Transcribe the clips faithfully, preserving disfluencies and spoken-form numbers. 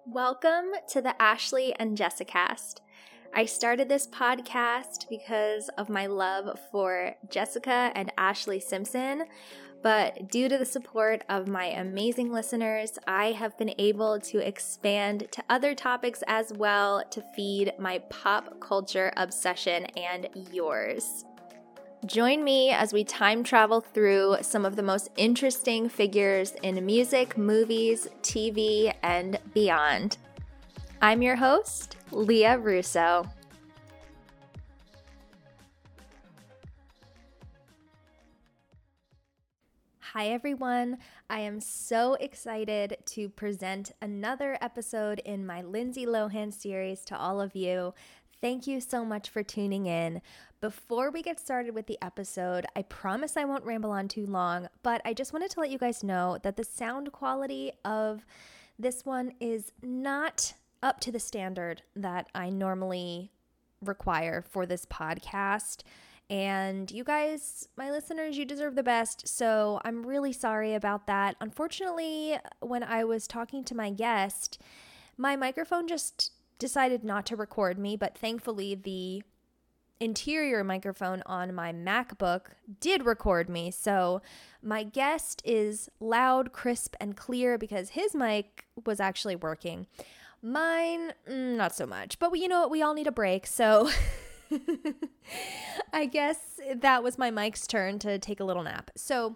Welcome to the Ashley and Jessicast. I started this podcast because of my love for Jessica and Ashley Simpson, but due to the support of my amazing listeners, I have been able to expand to other topics as well to feed my pop culture obsession and yours. Join me as we time travel through some of the most interesting figures in music, movies, T V, and beyond. I'm your host, Leah Russo. Hi everyone, I am so excited to present another episode in my Lindsay Lohan series to all of you. Thank you so much for tuning in. Before we get started with the episode, I promise I won't ramble on too long, but I just wanted to let you guys know that the sound quality of this one is not up to the standard that I normally require for this podcast. And you guys, my listeners, you deserve the best, so I'm really sorry about that. Unfortunately, when I was talking to my guest, my microphone just decided not to record me, but thankfully the interior microphone on my MacBook did record me. So my guest is loud, crisp, and clear because his mic was actually working. Mine, mm, not so much. But we, you know what? We all need a break. So I guess that was my mic's turn to take a little nap. So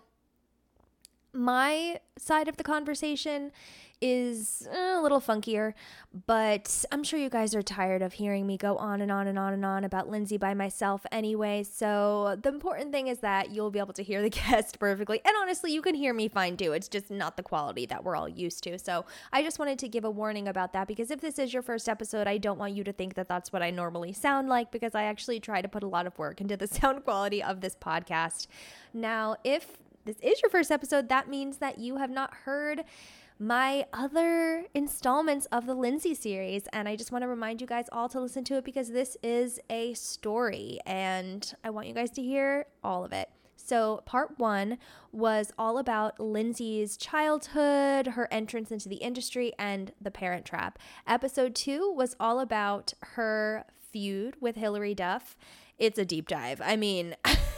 my side of the conversation is a little funkier, but I'm sure you guys are tired of hearing me go on and on and on and on about Lindsay by myself anyway, so the important thing is that you'll be able to hear the guest perfectly, and honestly, you can hear me fine too. It's just not the quality that we're all used to, so I just wanted to give a warning about that, because if this is your first episode, I don't want you to think that that's what I normally sound like, because I actually try to put a lot of work into the sound quality of this podcast. Now, if this is your first episode, that means that you have not heard my other installments of the Lindsay series, and I just want to remind you guys all to listen to it because this is a story and I want you guys to hear all of it. So part one was all about Lindsay's childhood, her entrance into the industry, and the Parent Trap. Episode two was all about her feud with Hilary Duff. It's a deep dive. I mean,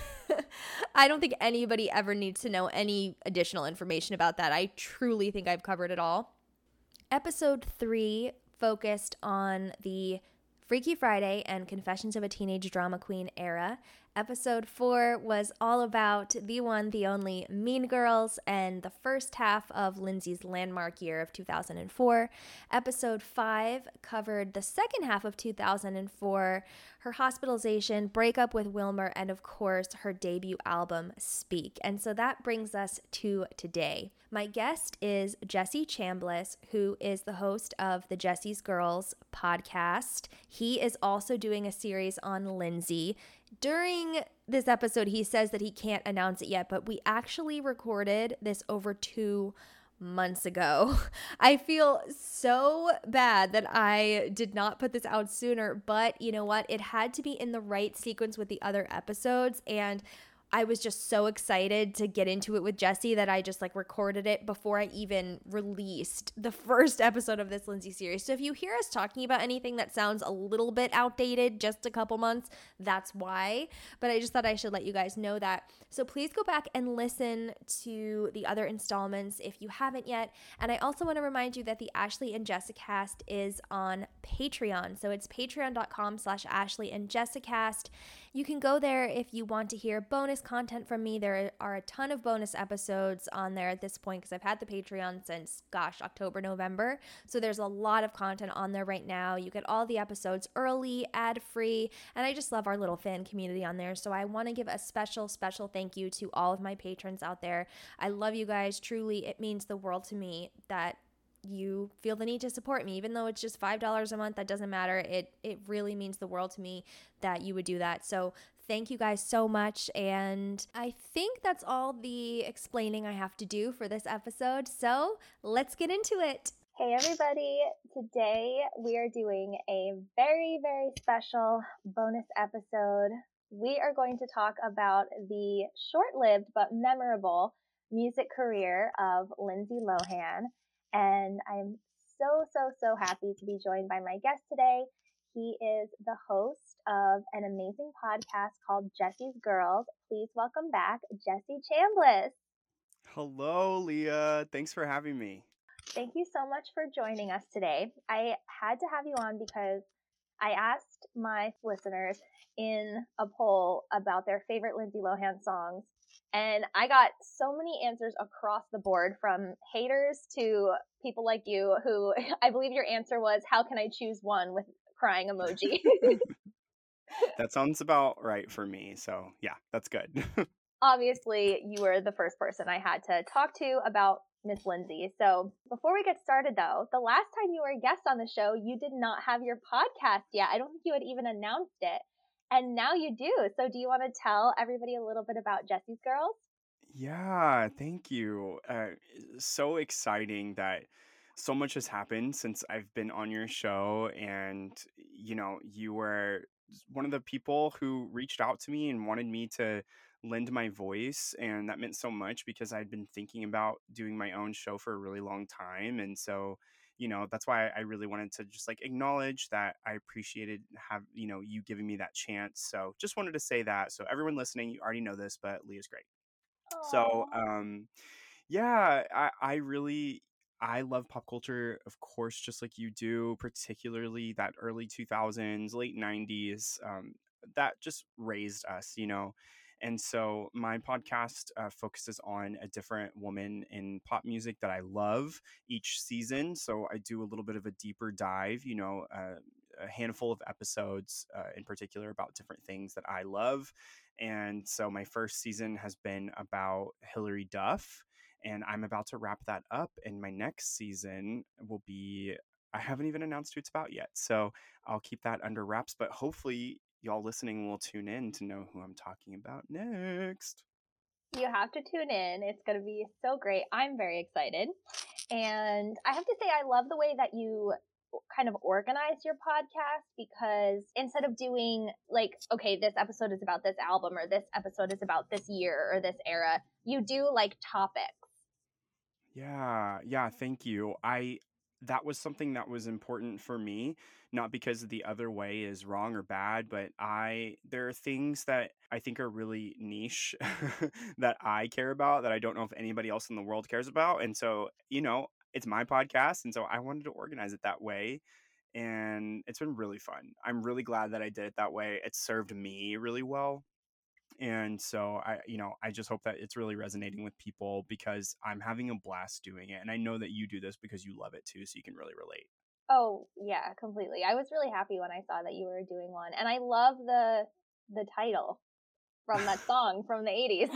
I don't think anybody ever needs to know any additional information about that. I truly think I've covered it all. Episode three focused on the Freaky Friday and Confessions of a Teenage Drama Queen era. Episode four was all about the one, the only Mean Girls and the first half of Lindsay's landmark year of two thousand four. Episode five covered the second half of two thousand four, her hospitalization, breakup with Wilmer, and of course, her debut album, Speak. And so that brings us to today. My guest is Jesse Chambliss, who is the host of the Jesse's Girls podcast. He is also doing a series on Lindsay. During this episode, he says that he can't announce it yet, but we actually recorded this over two months ago. I feel so bad that I did not put this out sooner, but you know what? It had to be in the right sequence with the other episodes, and I was just so excited to get into it with Jesse that I just like recorded it before I even released the first episode of this Lindsay series. So if you hear us talking about anything that sounds a little bit outdated, just a couple months, that's why. But I just thought I should let you guys know that. So please go back and listen to the other installments if you haven't yet. And I also want to remind you that the Ashley and Jessicast is on Patreon. So it's patreon.com slash Ashley and Jessicast. You can go there if you want to hear bonus content from me. There are a ton of bonus episodes on there at this point because I've had the Patreon since, gosh, October, November. So there's a lot of content on there right now. You get all the episodes early, ad-free, and I just love our little fan community on there. So I want to give a special, special thank you to all of my patrons out there. I love you guys. Truly, it means the world to me that you feel the need to support me, even though it's just five dollars a month. That doesn't matter. It it really means the world to me that you would do that. So thank you guys so much. And I think that's all the explaining I have to do for this episode. So let's get into it. Hey everybody. Today we are doing a very, very special bonus episode. We are going to talk about the short-lived but memorable music career of Lindsay Lohan. And I'm so, so, so happy to be joined by my guest today. He is the host of an amazing podcast called Jesse's Girls. Please welcome back Jesse Chambliss. Hello, Leah. Thanks for having me. Thank you so much for joining us today. I had to have you on because I asked my listeners in a poll about their favorite Lindsay Lohan songs, and I got so many answers across the board, from haters to people like you who, I believe your answer was, how can I choose one, with crying emoji. That sounds about right for me. So, yeah, that's good. Obviously, you were the first person I had to talk to about Miss Lindsay. So before we get started, though, the last time you were a guest on the show, you did not have your podcast yet. I don't think you had even announced it. And now you do. So do you want to tell everybody a little bit about Jesse's Girls? Yeah, thank you. Uh, so exciting that so much has happened since I've been on your show. And, you know, you were one of the people who reached out to me and wanted me to lend my voice. And that meant so much because I'd been thinking about doing my own show for a really long time. And so, you know, that's why I really wanted to just like acknowledge that I appreciated have, you know, you giving me that chance. So just wanted to say that. So everyone listening, you already know this, but Leah's great. So, Aww. um, yeah, I, I really I love pop culture, of course, just like you do, particularly that early two thousands, late nineties. Um, that just raised us, you know. And so my podcast uh, focuses on a different woman in pop music that I love each season. So I do a little bit of a deeper dive, you know, uh, a handful of episodes uh, in particular about different things that I love. And so my first season has been about Hilary Duff, and I'm about to wrap that up. And my next season will be, I haven't even announced who it's about yet. So I'll keep that under wraps, but hopefully y'all listening will tune in to know who I'm talking about next. You have to tune in. It's going to be so great. I'm very excited. And I have to say, I love the way that you kind of organize your podcast, because instead of doing like, okay, this episode is about this album, or this episode is about this year or this era, you do like topics. Yeah, yeah, thank you. I That was something that was important for me, not because the other way is wrong or bad, but I there are things that I think are really niche that I care about that I don't know if anybody else in the world cares about. And so, you know, it's my podcast, and so I wanted to organize it that way. And it's been really fun. I'm really glad that I did it that way. It served me really well, and so I you know I just hope that it's really resonating with people because I'm having a blast doing it, and I know that you do this because you love it too, so you can really relate. Oh, yeah, completely. I was really happy when I saw that you were doing one. And I love the the title from that song from the eighties.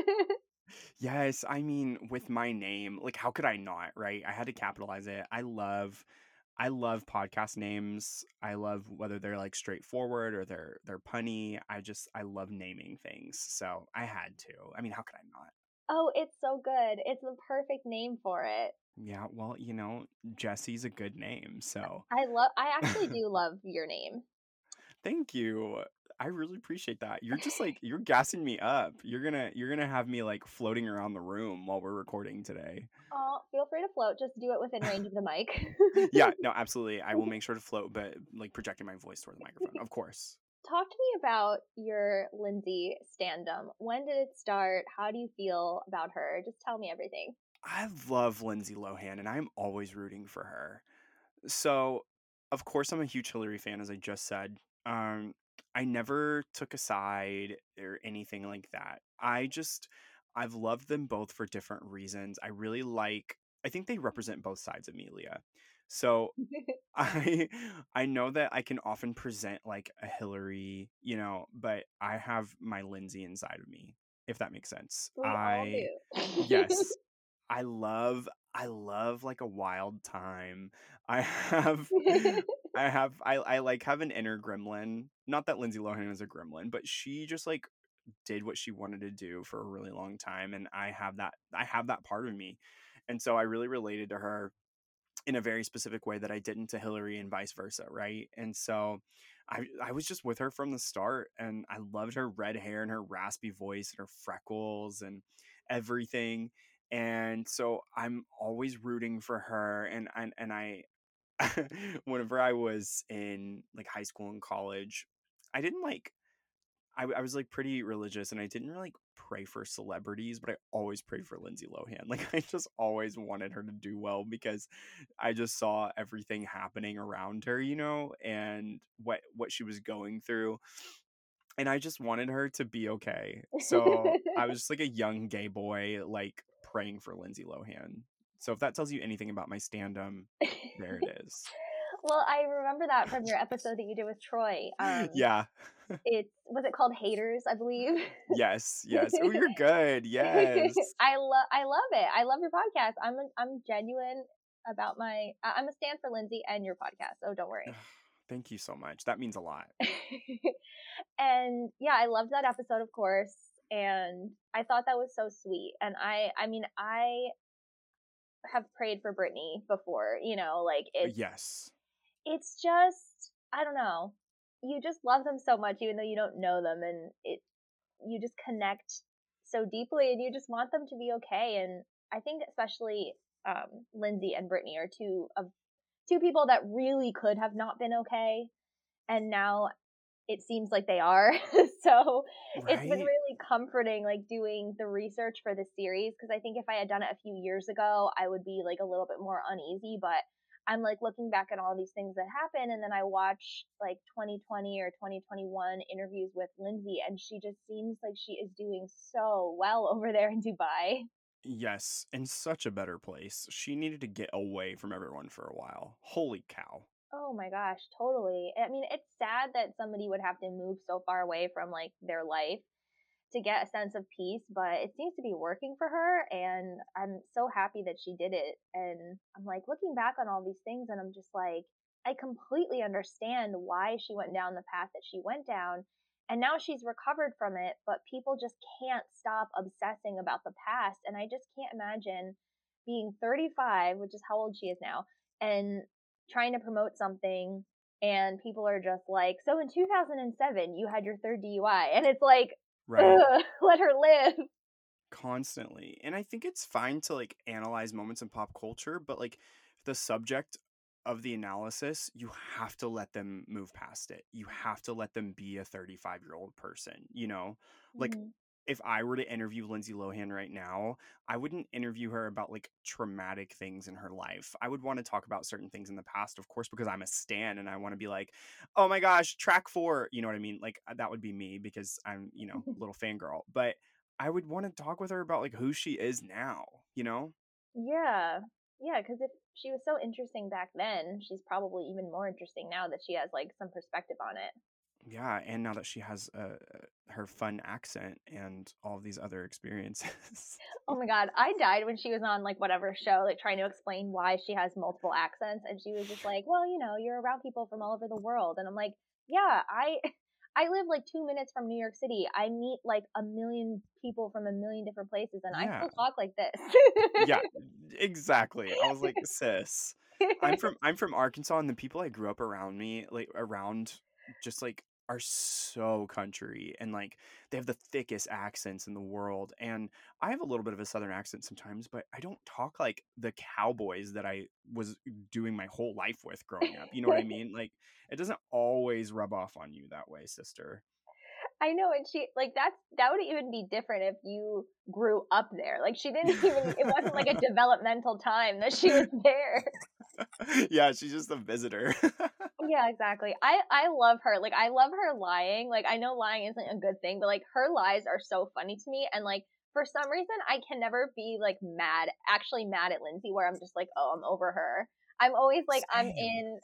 Yes, I mean, with my name, like how could I not, right? I had to capitalize it. I love I love podcast names. I love whether they're like straightforward or they're they're punny. I just I love naming things. So I had to. I mean, how could I not? Oh, it's so good. It's the perfect name for it. Yeah, well, you know, Jesse's a good name, so I love I actually do love your name. thank you. I really appreciate that. You're just like you're gassing me up. You're gonna you're gonna have me like floating around the room while we're recording today. Oh, feel free to float. Just do it within range of the mic. Yeah, no, absolutely. I will make sure to float, but like projecting my voice toward the microphone, of course. Talk to me about your Lindsay standum. When did it start? How do you feel about her? Just tell me everything. I love Lindsay Lohan, and I'm always rooting for her. So, of course, I'm a huge Hillary fan, as I just said. Um, I never took a side or anything like that. I just, I've loved them both for different reasons. I really like, I think they represent both sides of me, Leah. So I, I know that I can often present like a Hillary, you know, but I have my Lindsay inside of me, if that makes sense. We all I, do. yes, I love I love like a wild time. I have I have I I like have an inner gremlin. Not that Lindsay Lohan is a gremlin, but she just like did what she wanted to do for a really long time, and I have that I have that part of me. And so I really related to her in a very specific way that I didn't to Hillary, and vice versa, right? And so I I was just with her from the start, and I loved her red hair and her raspy voice and her freckles and everything. And so I'm always rooting for her, and and, and I whenever I was in like high school and college, I didn't like I, I was like pretty religious and I didn't really like pray for celebrities, but I always prayed for Lindsay Lohan. Like I just always wanted her to do well because I just saw everything happening around her, you know, and what what she was going through. And I just wanted her to be okay. So I was just like a young gay boy, like praying for Lindsay Lohan. So if that tells you anything about my standum, there it is. Well, I remember that from your episode that you did with Troy. Um, Yeah. It was it called Haters, I believe. Yes, yes. Oh, you're good. Yes. I love I love it. I love your podcast. I'm a, I'm genuine about my I- I'm a stand for Lindsay and your podcast, so don't worry. Thank you so much. That means a lot. And yeah, I loved that episode, of course, and I thought that was so sweet. And I I mean, I have prayed for Britney before, you know, like it's Yes. it's just I don't know. You just love them so much even though you don't know them, and it you just connect so deeply and you just want them to be okay. And I think especially um, Lindsay and Britney are two of two people that really could have not been okay, and now it seems like they are. So it's been Right? really comforting, like doing the research for the series, because I think if I had done it a few years ago, I would be like a little bit more uneasy. But I'm like looking back at all these things that happened, and then I watch like twenty twenty or twenty twenty-one interviews with Lindsay, and she just seems like she is doing so well over there in Dubai. Yes, in such a better place. She needed to get away from everyone for a while. Holy cow. Oh my gosh, totally. I mean, it's sad that somebody would have to move so far away from like their life to get a sense of peace, but it seems to be working for her, and I'm so happy that she did it. And I'm like looking back on all these things and I'm just like, I completely understand why she went down the path that she went down. And now she's recovered from it, but people just can't stop obsessing about the past. And I just can't imagine being thirty-five, which is how old she is now, and trying to promote something and people are just like, so in two thousand seven, you had your third D U I. And it's like, Right? ugh, let her live. Constantly. And I think it's fine to like analyze moments in pop culture, but like the subject of the analysis, you have to let them move past it. You have to let them be a thirty-five year old person, you know? Like, Mhm. if I were to interview Lindsay Lohan right now, I wouldn't interview her about like traumatic things in her life. I would want to talk about certain things in the past, of course, because I'm a stan and I want to be like, oh my gosh, track four. You know what I mean? Like, that would be me because I'm, you know, a little fangirl. But I would want to talk with her about like who she is now, you know? Yeah. Yeah, because if she was so interesting back then, she's probably even more interesting now that she has like some perspective on it. Yeah, and now that she has uh, her fun accent and all of these other experiences. Oh my god, I died when she was on like whatever show, like trying to explain why she has multiple accents, and she was just like, "Well, you know, you're around people from all over the world," and I'm like, "Yeah, I." I live like two minutes from New York City. I meet like a million people from a million different places, and I Yeah. still talk like this. Yeah, exactly. I was like, sis, I'm from I'm from Arkansas, and the people I grew up around me, like around, just like are so country, and like they have the thickest accents in the world. And I have a little bit of a southern accent sometimes, but I don't talk like the cowboys that I was doing my whole life with growing up. You know what I mean? Like it doesn't always rub off on you that way, sister. I know, and she like that's that would even be different if you grew up there. Like she didn't even it wasn't like a developmental time that she was there. Yeah, she's just a visitor. Yeah, exactly. I I love her. Like I love her lying. Like I know lying isn't a good thing, but like her lies are so funny to me, and like for some reason I can never be like mad, actually mad at Lindsay where I'm just like, "Oh, I'm over her." I'm always like I'm Same. in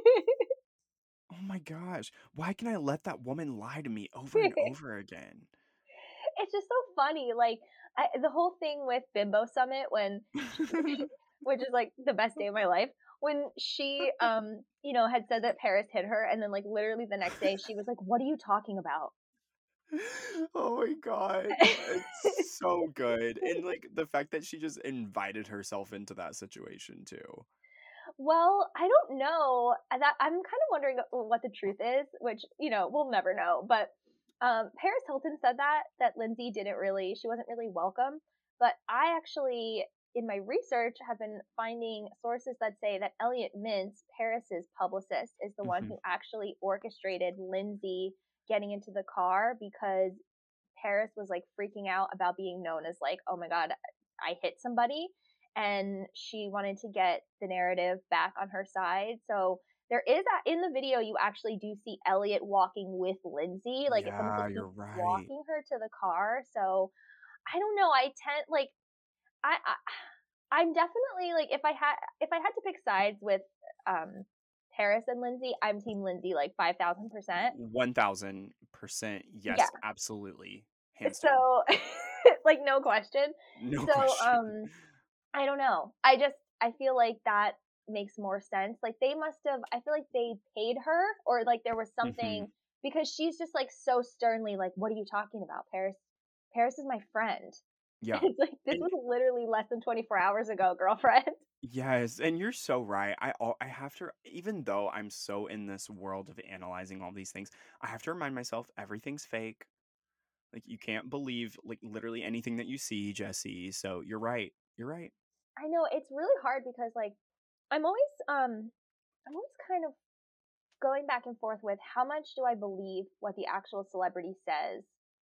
Oh my gosh. Why can I let that woman lie to me over and over again? it's just so funny. Like I, the whole thing with Bimbo Summit when which is like the best day of my life. When she, um, you know, had said that Paris hit her, and then like literally the next day she was like, "What are you talking about?" Oh my god. It's so good. And like the fact that she just invited herself into that situation too. Well, I don't know. Uh, That I'm kind of wondering what the truth is, which you know we'll never know. But um, Paris Hilton said that that Lindsay didn't really, she wasn't really welcome. But I actually, in my research, have been finding sources that say that Elliot Mintz, Paris's publicist, is the one hmm who actually orchestrated Lindsay getting into the car because Paris was like freaking out about being known as like, oh my God, I hit somebody. And she wanted to get the narrative back on her side. So there is a, in the video, you actually do see Elliot walking with Lindsay. Like it's almost like Yeah, he's you're right. walking her to the car. So I don't know. I tend like, I, I I'm definitely like, if I had, if I had to pick sides with, um, Paris and Lindsay, I'm team Lindsay like five thousand percent. one thousand percent. Yeah. Yes, absolutely. Hands down. So like no question. No So question. um I don't know. I just I feel like that makes more sense. Like they must have I feel like they paid her or like there was hmm something because she's just like so sternly like, what are you talking about? Paris Paris is my friend. Yeah. It's like this And was literally less than twenty-four hours ago, girlfriend. yes, and you're so right. I al- I have to, even though I'm so in this world of analyzing all these things, I have to remind myself everything's fake. Like you can't believe like literally anything that you see, Jesse. So you're right. You're right. I know it's really hard because like I'm always um I'm always kind of going back and forth with how much do I believe what the actual celebrity says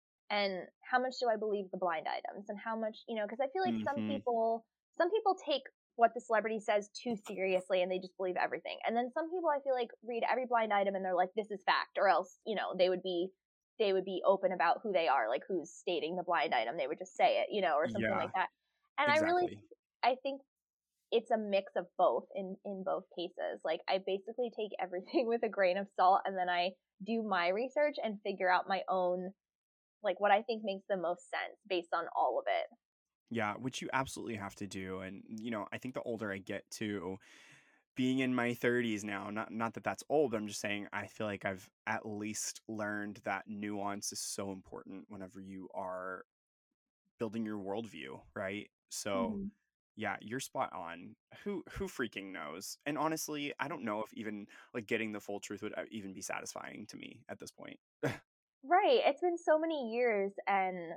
and how much do I believe the blind items and how much, you know, because I feel like some hmm people, some people take what the celebrity says too seriously and they just believe everything. And then some people I feel like read every blind item and they're like, this is fact, or else, you know, they would be, they would be open about who they are, like who's stating the blind item. They would just say it, you know, or something Yeah, like that. And I really, exactly. I think it's a mix of both in in both cases. Like I basically take everything with a grain of salt and then I do my research and figure out my own like what I think makes the most sense based on all of it. Yeah, which you absolutely have to do. And you know, I think the older I get to being in my thirties now, not not that that's old, but I'm just saying I feel like I've at least learned that nuance is so important whenever you are building your worldview, right? So Mm-hmm. yeah, you're spot on. Who who freaking knows? And honestly, I don't know if even like getting the full truth would uh, even be satisfying to me at this point. Right. It's been so many years and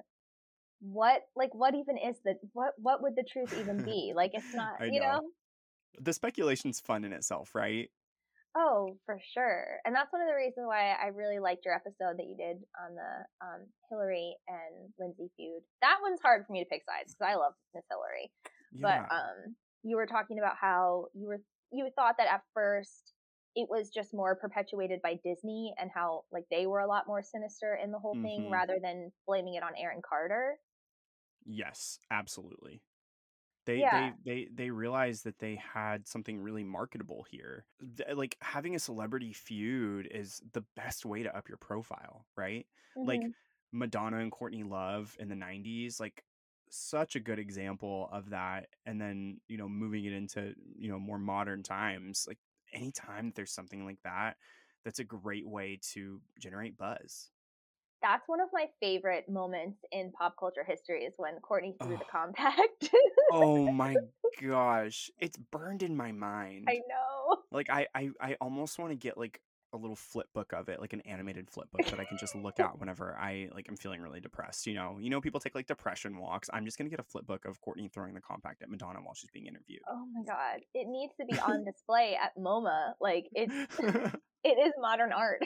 what like what even is the what what would the truth even be? Like it's not, I you know. know? The speculation's fun in itself, right? Oh, for sure. And that's one of the reasons why I really liked your episode that you did on the um, Hillary and Lindsay feud. That one's hard for me to pick sides because I love Miss Hillary. But Yeah. um, you were talking about how you were you thought that at first it was just more perpetuated by Disney and how like they were a lot more sinister in the whole thing Mhm. rather than blaming it on Aaron Carter. Yes, absolutely. They Yeah. they they they realized that they had something really marketable here. Th- Like having a celebrity feud is the best way to up your profile, right? Like Hmm. Madonna and Courtney Love in the nineties, like such a good example of that. And then, you know, moving it into, you know, more modern times, like anytime that there's something like that, that's a great way to generate buzz. That's one of my favorite moments in pop culture history is when Courtney threw Oh, the compact. oh my gosh. It's burned in my I mind. know. Like I I I almost want to get like a little flip book of it, like an animated flip book that I can just look at whenever I like I'm feeling really depressed. You know, you know, people take like depression walks. I'm just gonna get a flip book of Courtney throwing the compact at Madonna while she's being interviewed. Oh my god. It needs to be on display at MoMA. Like it's it is modern art.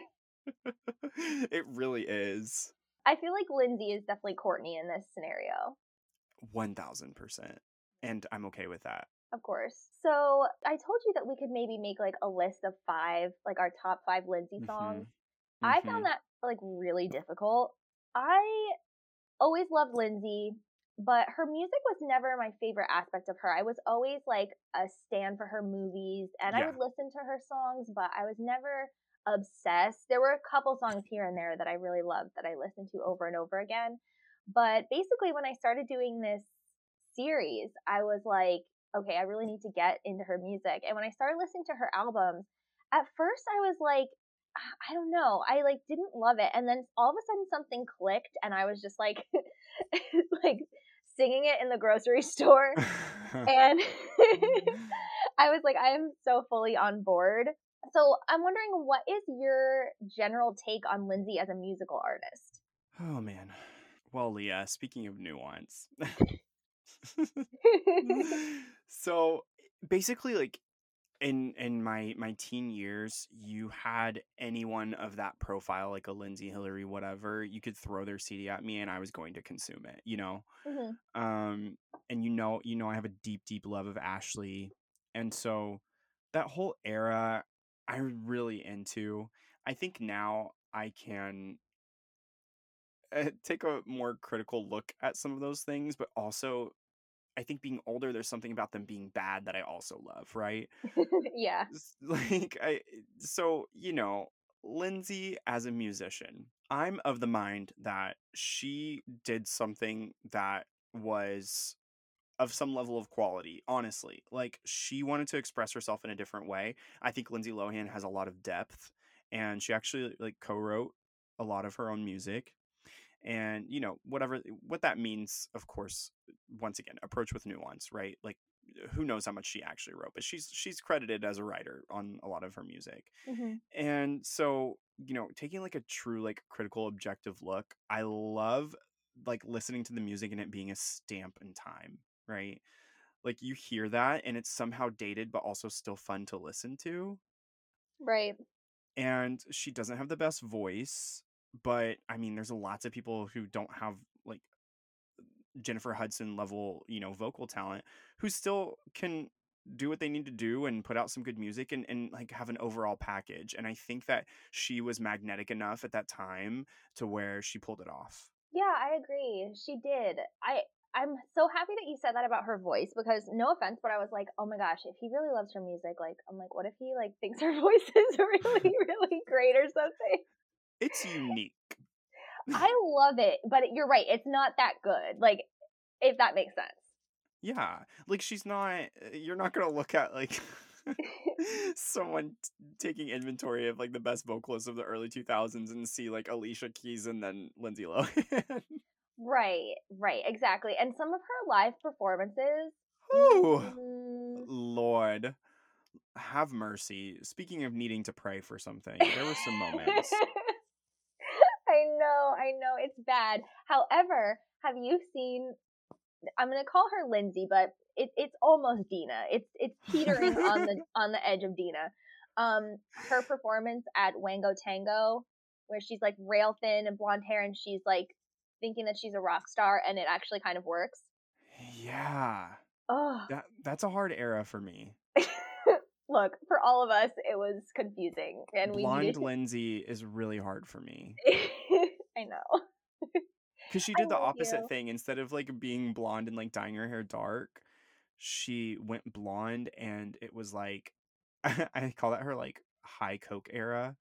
It really is. I feel like Lindsay is definitely Courtney in this scenario. One thousand percent. And I'm okay with that. Of course. So I told you that we could maybe make like a list of five, like our top five Lindsay Mm-hmm. songs. I Mm-hmm. found that like really difficult. I always loved Lindsay, but her music was never my favorite aspect of her. I was always like a stan for her movies and I Yeah. would listen to her songs, but I was never obsessed. There were a couple songs here and there that I really loved that I listened to over and over again. But basically, when I started doing this series, I was like, okay, I really need to get into her music. And when I started listening to her albums, at first I was like, I don't know. I like didn't love it. And then all of a sudden something clicked and I was just like like singing it in the grocery store and I was like I am so fully on board. So I'm wondering what is your general take on Lindsay as a musical artist? Oh man. Well, Leah, speaking of nuance, So basically, like in in my my teen years, you had anyone of that profile, like a Lindsay, Hillary, whatever, you could throw their C D at me and I was going to consume it, you know? Mhm. Um, and you know, you know, I have a deep, deep love of Ashley. And so that whole era I'm really into. I think now I can uh, take a more critical look at some of those things, but also I think being older, there's something about them being bad that I also love, right? Yeah. S- Like I so, you know, Lindsay as a musician, I'm of the mind that she did something that was of some level of quality, honestly. Like she wanted to express herself in a different way. I think Lindsay Lohan has a lot of depth and she actually like co-wrote a lot of her own music and you know whatever what that means, of course, once again, approach with nuance, right? Like who knows how much she actually wrote, but she's she's credited as a writer on a lot of her music. Mhm. And so, you know, taking like a true like critical objective look, I love like listening to the music and it being a stamp in time, right? Like you hear that and it's somehow dated but also still fun to listen to. Right. And she doesn't have the best voice, but I mean there's lots of people who don't have like Jennifer Hudson level, you know, vocal talent who still can do what they need to do and put out some good music and, and like have an overall package. And I think that she was magnetic enough at that time to where she pulled it off. Yeah, I agree. She did. I I'm so happy that you said that about her voice because no offense, but I was like, oh my gosh, if he really loves her music, like I'm like, what if he like thinks her voice is really, really great or something? It's unique. I love it, but you're right, it's not that good. Like, if that makes sense. Yeah. Like she's not, you're not going to look at like someone t- taking inventory of like the best vocalists of the early two thousands and see like Alicia Keys and then Lindsay Lohan. Right, right, exactly. And some of her live performances, Whew. mm, Lord. Have mercy. Speaking of needing to pray for something, there were some moments. I know, I know, it's bad. However, have you seen? I'm gonna call her Lindsay, but it, it's almost Dina. It's it's teetering on the on the edge of Dina. Um, her performance at Wango Tango, where she's like rail thin and blonde hair, and she's like thinking that she's a rock star, and it actually kind of works. Yeah. Oh, That that's a hard era for me. look, for all of us, it was confusing, and we needed. Blonde Lindsay is really hard for me. I know. Cuz she did I'm the with opposite you. thing. Instead of like being blonde and like dyeing her hair dark, she went blonde and it was like I call that her like high coke era.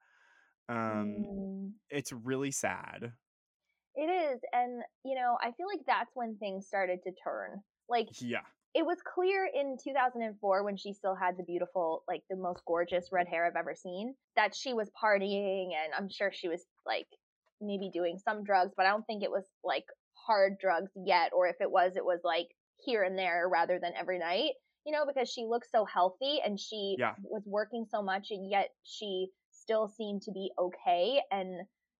Um Mm. it's really sad. It is, and you know, I feel like that's when things started to turn. Like Yeah. it was clear in two thousand four when she still had the beautiful, like the most gorgeous red hair I've ever seen, that she was partying and I'm sure she was like maybe doing some drugs, but I don't think it was like hard drugs yet, or if it was, it was like here and there rather than every night, you know, because she looked so healthy and she Yeah. was working so much and yet she still seemed to be okay and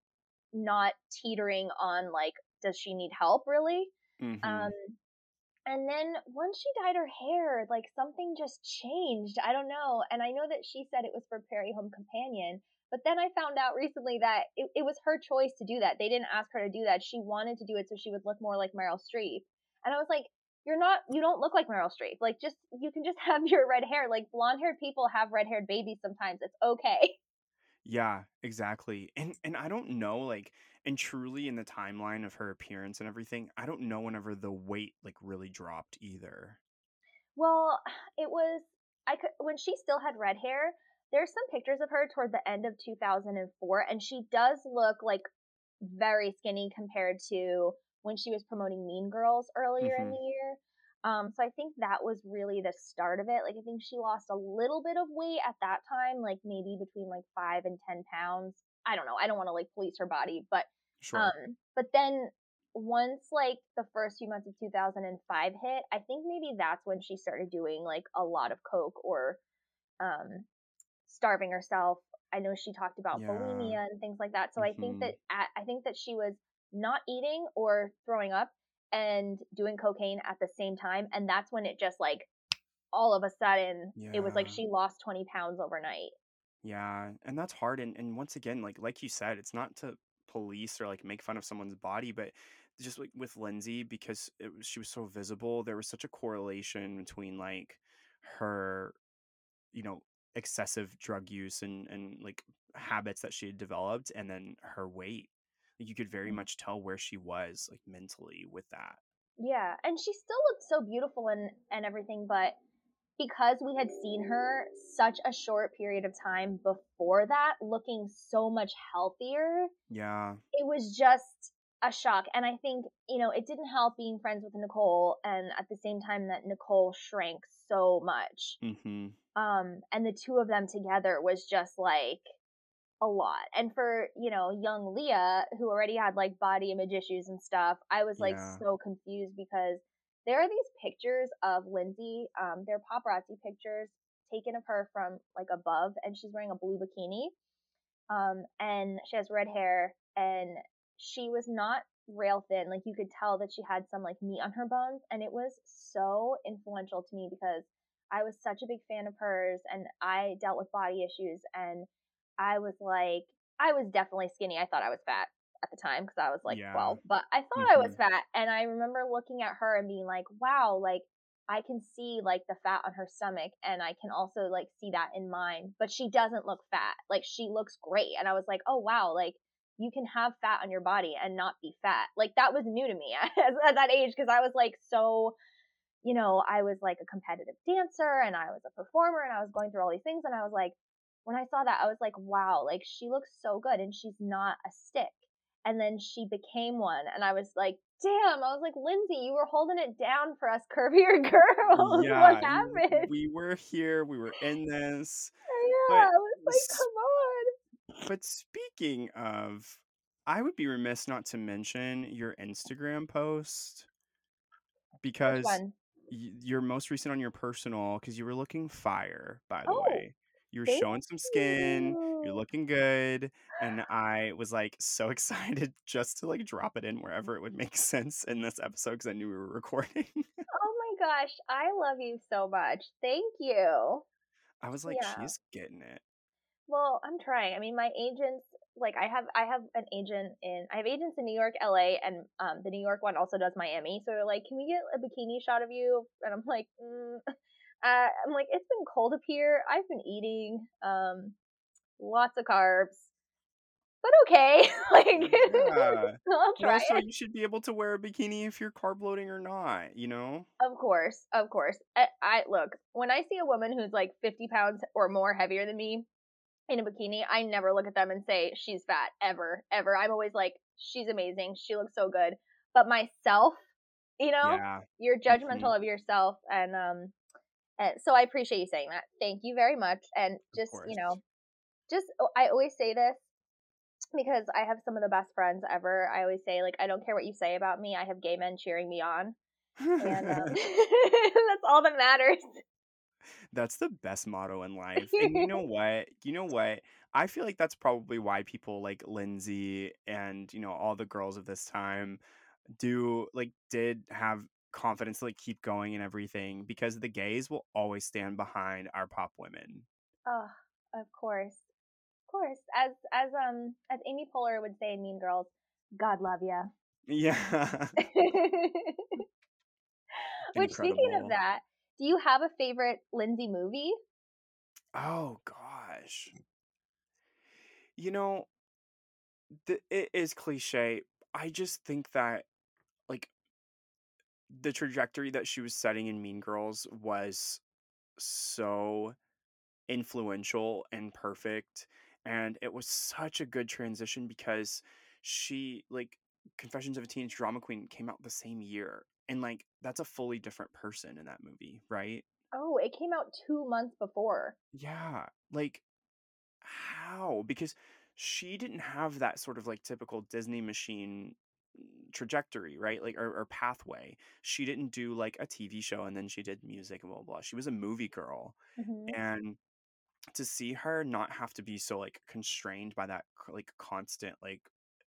not teetering on like, does she need help really? Um, Mhm. and then once she dyed her hair, like something just changed. I don't know. And I know that she said it was for Prairie Home Companion, but then I found out recently that it, it was her choice to do that. They didn't ask her to do that. She wanted to do it so she would look more like Meryl Streep. And I was like, you're not, you don't look like Meryl Streep. Like, just, you can just have your red hair. Like, blonde haired people have red haired babies sometimes. It's okay. Yeah, exactly. And and I don't know like and truly in the timeline of her appearance and everything, I don't know whenever the weight like really dropped either. Well, it was I could when she still had red hair. There's some pictures of her toward the end of two thousand four, and she does look like very skinny compared to when she was promoting Mean Girls earlier in Mhm. the year. Um, so I think that was really the start of it. Like I think she lost a little bit of weight at that time, like maybe between like five and ten pounds. I don't know. I don't want to like police her body, but Sure. um, but then once like the first few months of two thousand five hit, I think maybe that's when she started doing like a lot of coke or um starving herself. I know she talked about Yeah. bulimia and things like that. So I think that Mhm. at, I think that she was not eating or throwing up, and doing cocaine at the same time. And that's when it just like all of a sudden it was like Yeah. she lost twenty pounds overnight. Yeah, and that's hard, and and once again, like like you said, it's not to police or like make fun of someone's body, but just like with Lindsay, because it was she was so visible, there was such a correlation between like her, you know, excessive drug use and and like habits that she had developed, and then her weight. Like, you could very Mm. much tell where she was like mentally with that. Yeah, and she still looked so beautiful and and everything, but because we had seen her such a short period of time before that, looking so much healthier, Yeah. it was just a shock. And I think, you know, it didn't help being friends with Nicole and at the same time that Nicole shrank so much. Mm-hmm. Um, and the two of them together was just like a lot. And for, you know, young Leah, who already had like body image issues and stuff, I was like Yeah. so confused because there are these pictures of Lindsay, um, they're paparazzi pictures taken of her from like above, and she's wearing a blue bikini. Um, and she has red hair, and she was not rail thin. Like you could tell that she had some like meat on her bones, and it was so influential to me because I was such a big fan of hers, and I dealt with body issues, and I was like, I was definitely skinny. I thought I was fat at the time because I was like Yeah. twelve, but I thought I Mm-hmm. was fat, and I remember looking at her and being like, wow, like I can see like the fat on her stomach, and I can also like see that in mine, but she doesn't look fat. Like she looks great. And I was like, oh wow, like you can have fat on your body and not be fat. Like that was new to me at, at that age because I was like so, you know, I was like a competitive dancer and I was a performer and I was going through all these things. And I was like, when I saw that, I was like, wow, like she looks so good and she's not a stick. And then she became one. And I was like, damn, I was like, Lindsay, you were holding it down for us curvier girls. What Yeah, you, happened? we were here, we were in this, Yeah, but I was like, s- come on. but speaking of, I would be remiss not to mention your Instagram post Which because one? y- your most recent on your personal, because you were looking fire, by the Oh, way. You were thank showing some skin, you're you. looking good, and I was like so excited just to like drop it in wherever it would make sense in this episode because I knew we were recording. Oh my gosh, I love you so much. Thank you. I was like, Yeah. she's getting it. Well, I'm trying. I mean, my agents, like I have I have an agent in I have agents in New York, L A, and um the New York one also does Miami. So they're like, "Can we get a bikini shot of you?" And I'm like, mm. uh, I'm like, "It's been cold up here. I've been eating um lots of carbs, but okay." Like Yeah. I'll But try also, it. you should be able to wear a bikini if you're carb loading or not, you know? Of course, of course. I, I look, when I see a woman who's like fifty pounds or more heavier than me in a bikini, I never look at them and say she's fat ever, ever. I'm always like, she's amazing. She looks so good. But myself, you know, Yeah. you're Hmm. judgmental of yourself, and um, and so I appreciate you saying that. Thank you very much. And Of just you course. know, just oh, I always say this because I have some of the best friends ever. I always say like, I don't care what you say about me. I have gay men cheering me on, and um, that's all that matters. That's the best motto in life. And you know what? You know what? I feel like that's probably why people like Lindsay and, you know, all the girls of this time do like did have confidence to like keep going and everything because the gays will always stand behind our pop women. Oh, of course. Of course. As as um as Amy Poehler would say in Mean Girls, God love ya. Yeah. Which, speaking of Incredible. that, do you have a favorite Lindsay movie? Oh gosh. You know, th- it is cliche. I just think that like the trajectory that she was setting in Mean Girls was so influential and perfect, and it was such a good transition because she like Confessions of a Teenage Drama Queen came out the same year, and like that's a fully different person in that movie, right? Oh, it came out two months before. Yeah, like how? Because she didn't have that sort of like typical Disney machine trajectory, right? Like or, or pathway. She didn't do like a T V show and then she did music and blah blah blah. She was a movie girl, Hmm. and to see her not have to be so like constrained by that c- like constant like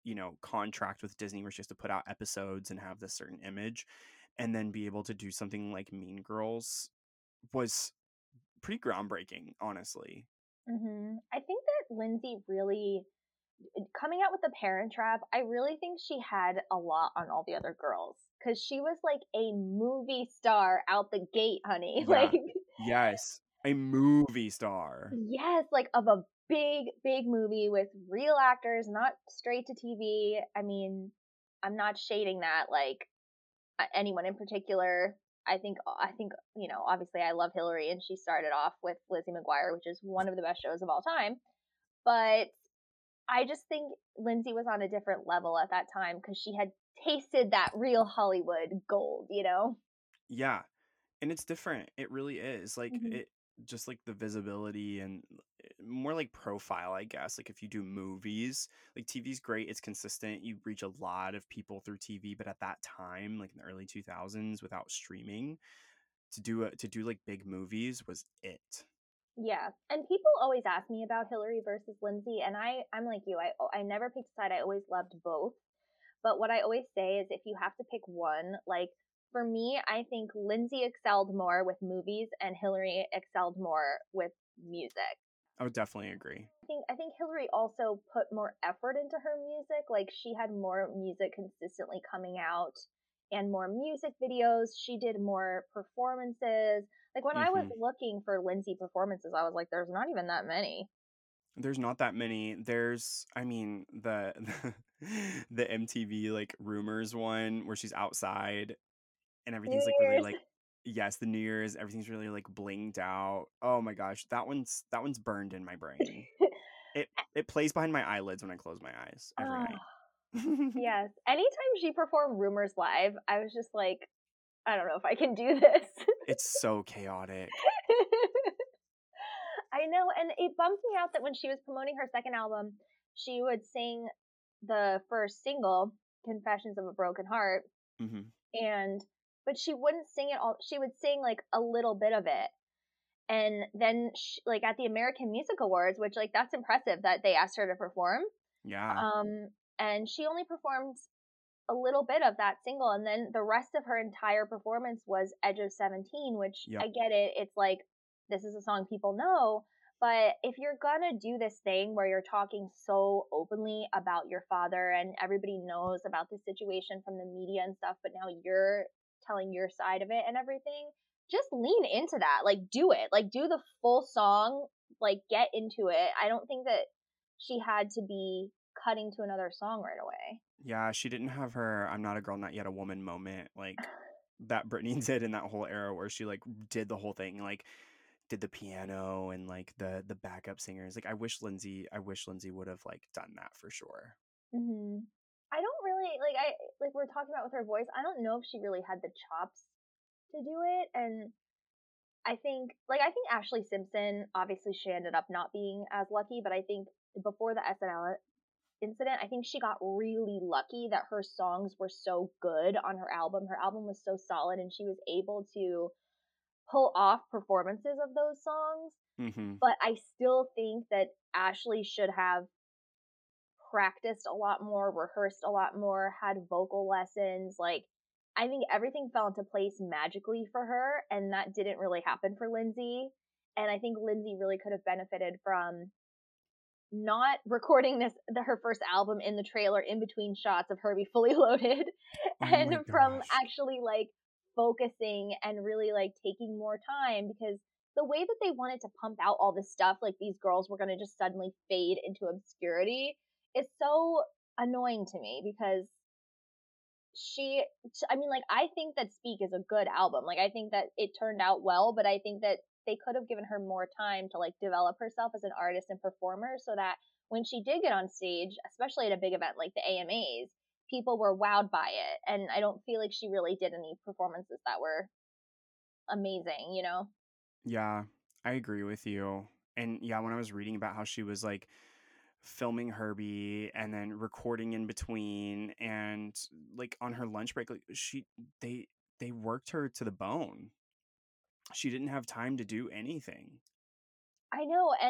you know, contract with Disney where she has to put out episodes and have this certain image, and then be able to do something like Mean Girls was pretty groundbreaking, honestly. hmm I think that Lindsay really coming out with the Parent Trap. I really think she had a lot on all the other girls because she was like a movie star out the gate, honey. Like, Yeah. Yes. A movie star. yes, like of a big, big movie with real actors, not straight to T V. I mean, I'm not shading that. Like, uh, anyone in particular. I think I think you know obviously I love Hillary and she started off with Lizzie McGuire, which is one of the best shows of all time. But I just think Lindsay was on a different level at that time because she had tasted that real Hollywood gold, you know. Yeah. And it's different. It really is. Like hmm it just like the visibility and eh, more like profile, I guess. Like if you do movies, like T V's great, it's consistent. You reach a lot of people through T V, but at that time, like in the early two thousands without streaming, to do a, to do like big movies was it. Yeah, and people always ask me about Hillary versus Lindsay, and I I'm like you. I I never picked a side. I always loved both. But what I always say is if you have to pick one, like for me, I think Lindsay excelled more with movies and Hillary excelled more with music. I would definitely agree. I think I think Hillary also put more effort into her music. Like she had more music consistently coming out and more music videos. She did more performances. Like when I was hmm looking for Lindsay performances, I was like, there's not even that many. There's not that many. There's, I mean, the the M T V like rumors one where she's outside and New everything's like really Year's. like yes, the New Year's, everything's really like blinged out. Oh my gosh, that one's that one's burned in my brain. It it plays behind my eyelids when I close my eyes every Oh, night. yes. Anytime she performed Rumors live, I was just like, I don't know if I can do this. It's so chaotic. I know, and it bums me out that when she was promoting her second album, she would sing the first single, Confessions of a Broken Heart, hmm and but she wouldn't sing it all. She would sing like a little bit of it. And then she, like at the American Music Awards, which like that's impressive that they asked her to perform. Yeah. Um and she only performed a little bit of that single and then the rest of her entire performance was Edge of seventeen, which I Yep. get it. It's like this is a song people know, but if you're gonna do this thing where you're talking so openly about your father and everybody knows about the situation from the media and stuff, but now you're telling your side of it and everything, just lean into that. Like do it. Like do the full song, like get into it. I don't think that she had to be cutting to another song right away. Yeah, she didn't have her I'm not a girl, not yet a woman moment like that Britney did in that whole era where she like did the whole thing, like did the piano and like the the backup singers. Like I wish Lindsay I wish Lindsay would have like done that for sure. hmm I don't really like I like we're talking about with her voice. I don't know if she really had the chops to do it, and I think like I think Ashley Simpson obviously she ended up not being as lucky, but I think before the S N L incident, I think she got really lucky that her songs were so good on her album. Her album was so solid, and she was able to pull off performances of those songs. hmm But I still think that Ashley should have practiced a lot more, rehearsed a lot more, had vocal lessons. Like, I think everything fell into place magically for her, and that didn't really happen for Lindsay. And I think Lindsay really could have benefited from not recording this the, her first album in the trailer in between shots of Herbie Fully Loaded, Oh and my from gosh. actually like focusing and really like taking more time because the way that they wanted to pump out all this stuff, like these girls were going to just suddenly fade into obscurity, is so annoying to me because she, I mean, like, I think that Speak is a good album. Like, I think that it turned out well, but I think that they could have given her more time to, like, develop herself as an artist and performer so that when she did get on stage, especially at a big event like the A M As, people were wowed by it. And I don't feel like she really did any performances that were amazing, you know? Yeah, I agree with you. And yeah, when I was reading about how she was like filming Herbie and then recording in between and like on her lunch break, like she they they worked her to the bone. She didn't have time to do anything. I know. And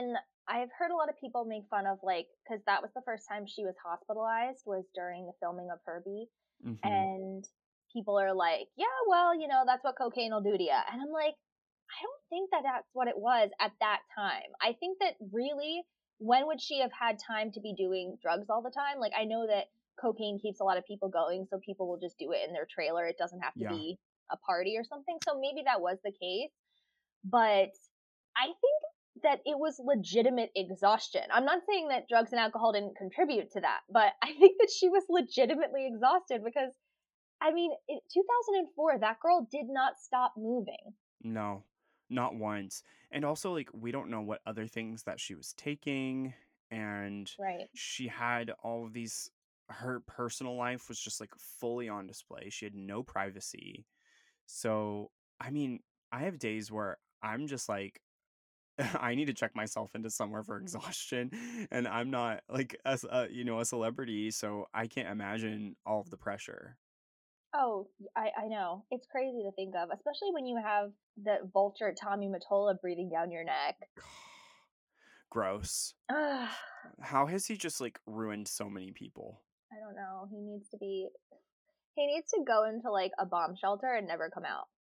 I've heard a lot of people make fun of, like, because that was the first time she was hospitalized, was during the filming of Herbie. Mm-hmm. And people are like, yeah, well, you know, that's what cocaine will do to you. And I'm like, I don't think that that's what it was at that time. I think that really, when would she have had time to be doing drugs all the time? Like, I know that cocaine keeps a lot of people going, so people will just do it in their trailer. It doesn't have to Yeah. be a party or something. So maybe that was the case. But I think that it was legitimate exhaustion. I'm not saying that drugs and alcohol didn't contribute to that, but I think that she was legitimately exhausted because, I mean, in two thousand four, that girl did not stop moving. No, not once. And also, like, we don't know what other things that she was taking. And Right. she had all of these, her personal life was just like fully on display. She had no privacy. So, I mean, I have days where I'm just like, I need to check myself into somewhere for exhaustion, and I'm not like as a you know a celebrity, so I can't imagine all of the pressure. Oh, I, I know. It's crazy to think of, especially when you have the vulture Tommy Mottola breathing down your neck. Gross. Ugh, How has he just like ruined so many people? I don't know. He needs to be, he needs to go into like a bomb shelter and never come out.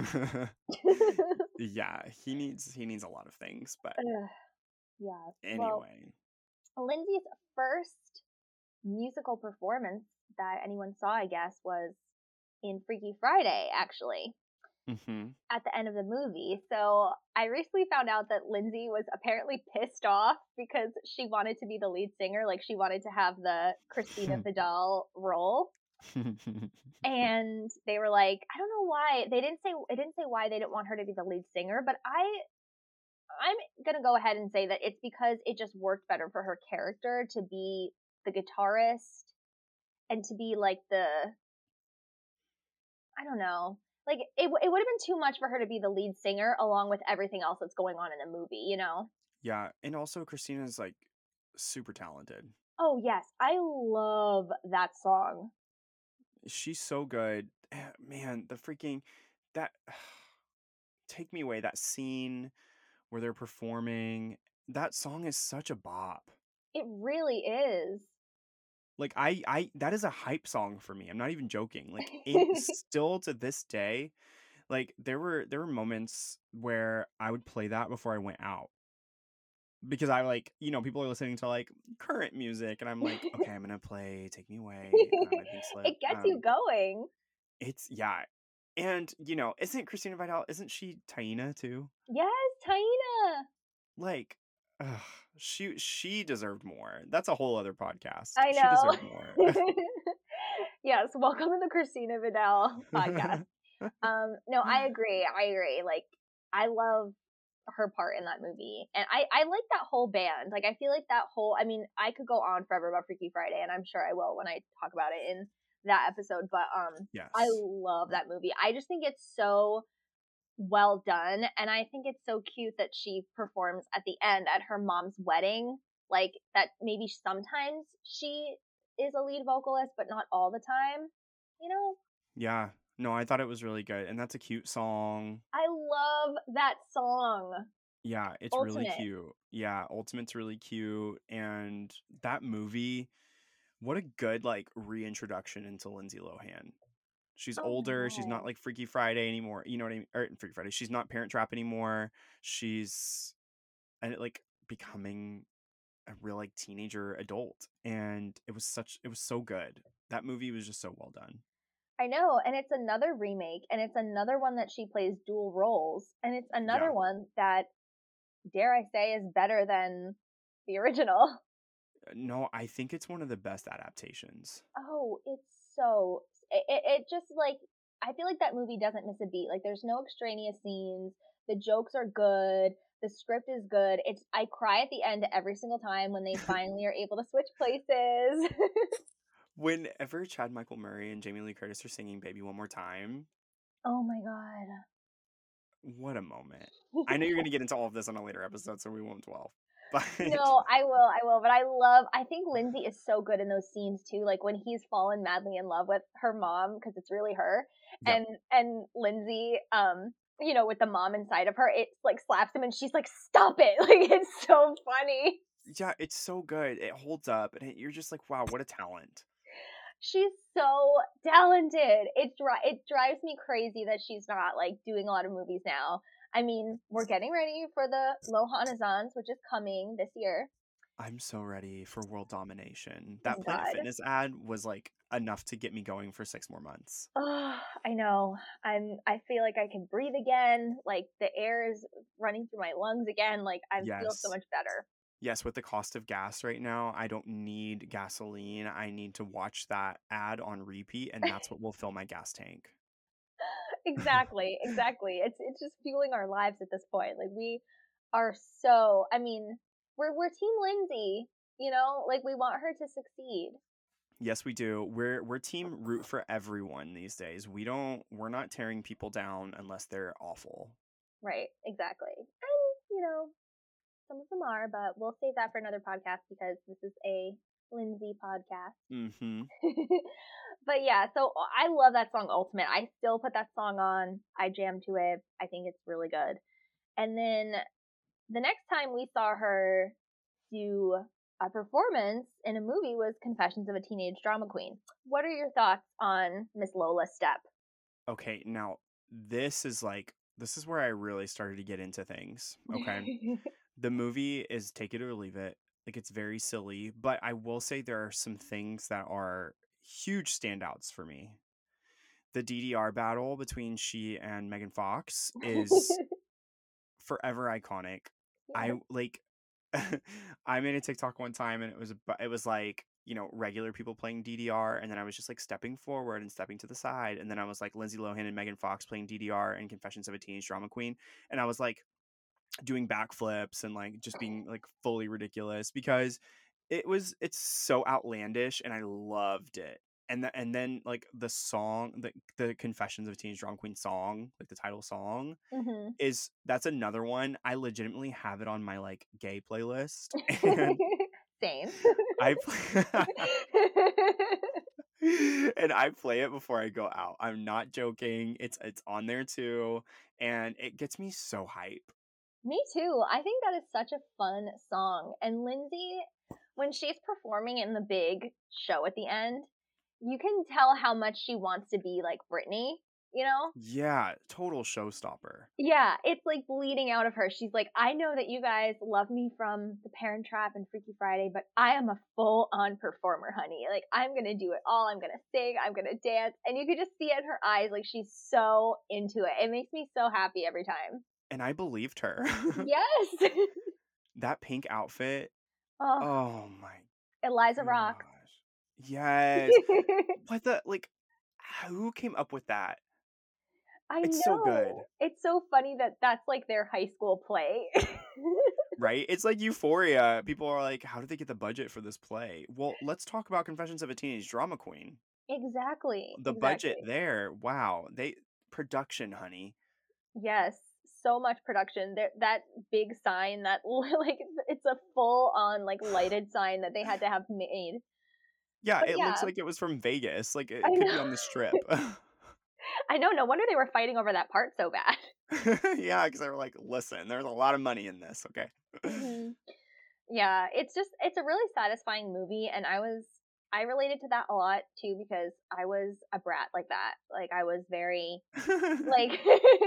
Yeah, he needs he needs a lot of things, but Ugh, yeah. Well, anyway. Lindsay's first musical performance that anyone saw, I guess, was in Freaky Friday, actually, Mm-hmm. at the end of the movie. So I recently found out that Lindsay was apparently pissed off because she wanted to be the lead singer, like she wanted to have the Christina Vidal role. And they were like, I don't know why. They didn't say it didn't say why they didn't want her to be the lead singer, but I I'm gonna go ahead and say that it's because it just worked better for her character to be the guitarist and to be like the, I don't know, like it it would have been too much for her to be the lead singer along with everything else that's going on in the movie, you know? Yeah, and also Christina's like super talented. Oh yes, I love that song. She's so good. Eh, Man, the freaking that Take Me Away, that scene where they're performing, that song is such a bop. It really is. Like I I that is a hype song for me. I'm not even joking. Like in still to this day, like there were there were moments where I would play that before I went out. Because I like, you know, people are listening to like current music and I'm like, okay, I'm gonna play Take Me Away uh, by Pink Slip. It gets you Um going. it's yeah. And you know, isn't Christina Vidal, isn't she Taina too? Yes, Taina. Like, ugh, she she deserved more. That's a whole other podcast. I She know. deserved more. Yes, welcome to the Christina Vidal podcast. Um, no, I agree. I agree. Like, I love her part in that movie, and I I like that whole band. Like, I feel like that whole. I mean, I could go on forever about Freaky Friday, and I'm sure I will when I talk about it in that episode. But um, I Yes. love that movie. I just think it's so well done, and I think it's so cute that she performs at the end at her mom's wedding. Like that, maybe sometimes she is a lead vocalist, but not all the time. You know, Yeah. No, I thought it was really good. And that's a cute song. I love that song. Yeah, it's really Ultimate. cute. Yeah, Ultimate's really cute. And that movie, what a good like reintroduction into Lindsay Lohan. She's Oh my older. She's not god. like Freaky Friday anymore. You know what I mean? Or Freaky Friday. She's not Parent Trap anymore. She's and it, like becoming a real like teenager adult. And it was such it was so good. That movie was just so well done. I know, and it's another remake, and it's another one that she plays dual roles, and it's Yeah. another one that, dare I say, is better than the original. No, I think it's one of the best adaptations. Oh, it's so it, it, it just like, I feel like that movie doesn't miss a beat. Like there's no extraneous scenes. The jokes are good. The script is good. It's I cry at the end every single time when they finally are able to switch places. Whenever Chad Michael Murray and Jamie Lee Curtis are singing Baby One More Time, Oh my god. what a moment. I know you're going to get into all of this on a later episode, so we won't dwell. But No, I will, I will. But I love, I think Lindsay is so good in those scenes too. Like when he's fallen madly in love with her mom, because it's really her. yep. And, and Lindsay, um, you know, with the mom inside of her, it like slaps him and she's like, stop it. Like, it's so funny. Yeah, it's so good. It holds up, and it, you're just like, wow, what a talent. She's so talented. It dri- it drives me crazy that she's not like doing a lot of movies now. I mean, we're getting ready for the Lohanazans, which is coming this year. I'm so ready for world domination. Oh That Planet God. Fitness ad was like enough to get me going for six more months. Oh, I know. I'm. I feel like I can breathe again. Like the air is running through my lungs again. Like I feel so Yes. much better. Yes, with the cost of gas right now, I don't need gasoline. I need to watch that ad on repeat, and that's what will fill my gas tank. Exactly. Exactly. It's it's just fueling our lives at this point. Like we are so. I mean, we're we're Team Lindsay. You know, like we want her to succeed. Yes, we do. We're we're team root for everyone these days. We don't we're not tearing people down unless they're awful. Right. Exactly. And you know, some of them are, but we'll save that for another podcast because this is a Lindsay podcast. Mm-hmm. But yeah, so I love that song Ultimate. I still put that song on. I jam to it. I think it's really good. And then the next time we saw her do a performance in a movie was Confessions of a Teenage Drama Queen. What are your thoughts on Miss Lola Step? Okay, now this is like this is where I really started to get into things. Okay. The movie is take it or leave it. Like it's very silly, but I will say there are some things that are huge standouts for me. The D D R battle between she and Megan Fox is forever iconic. I Yes. like I made a TikTok one time and it was abo- it was like, you know, regular people playing D D R, and then I was just like stepping forward and stepping to the side, and then I was like Lindsay Lohan and Megan Fox playing D D R and Confessions of a Teenage Drama Queen, and I was like doing backflips and like just being like fully ridiculous because it was it's so outlandish and I loved it. And the, and then like the song, the the Confessions of a Teenage Drama Queen song, like the title song, Mm-hmm. is that's another one. I legitimately have it on my like gay playlist, and Same. I play, and I play it before I go out. I'm not joking. It's it's on there too, and it gets me so hype. Me too. I think that is such a fun song. And Lindsay, when she's performing in the big show at the end, you can tell how much she wants to be like Britney, you know? Yeah, total showstopper. Yeah, it's like bleeding out of her. She's like, I know that you guys love me from The Parent Trap and Freaky Friday, but I am a full on performer, honey. Like, I'm going to do it all. I'm going to sing. I'm going to dance. And you could just see it in her eyes. Like, she's so into it. It makes me so happy every time. And I believed her. Yes. That pink outfit. Oh, Oh my Eliza Rock. gosh. Yes. What the like who came up with that? I It's so good, know. It's so funny that that's like their high school play. right? It's like Euphoria. People are like, how did they get the budget for this play? Well, let's talk about Confessions of a Teenage Drama Queen. Exactly. The budget Exactly. there, wow. They production, honey. Yes. So much production. There, that big sign that like it's a full on like lighted sign that they had to have made. Yeah, But it looks yeah, like it was from Vegas. Like I it could be know. on the strip. I know. No wonder they were fighting over that part so bad. Yeah, because they were like, listen, there's a lot of money in this, okay? Hmm. Yeah, it's just it's a really satisfying movie, and I was I related to that a lot too because I was a brat like that. Like I was very like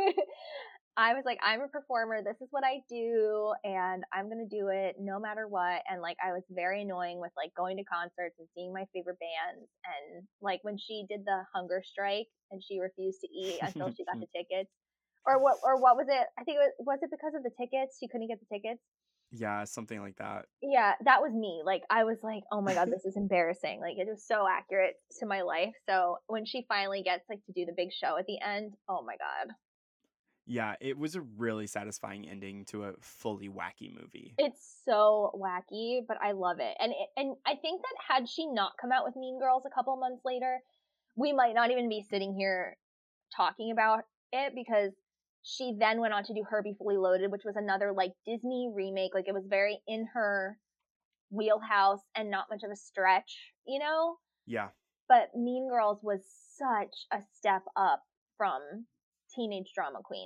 I was like, I'm a performer. This is what I do, and I'm gonna do it no matter what. And like, I was very annoying with like going to concerts and seeing my favorite bands. And like when she did the hunger strike and she refused to eat until she got the tickets, or what? Or what was it? I think it was was it because of the tickets? She couldn't get the tickets. Yeah, something like that. Yeah, that was me. Like I was like, oh my god, this is embarrassing. Like it was so accurate to my life. So when she finally gets like to do the big show at the end, oh my god. Yeah, it was a really satisfying ending to a fully wacky movie. It's so wacky, but I love it. And it, and I think that had she not come out with Mean Girls a couple months later, we might not even be sitting here talking about it because she then went on to do Herbie Fully Loaded, which was another like Disney remake. Like it was very in her wheelhouse and not much of a stretch, you know? Yeah. But Mean Girls was such a step up from Teenage Drama Queen.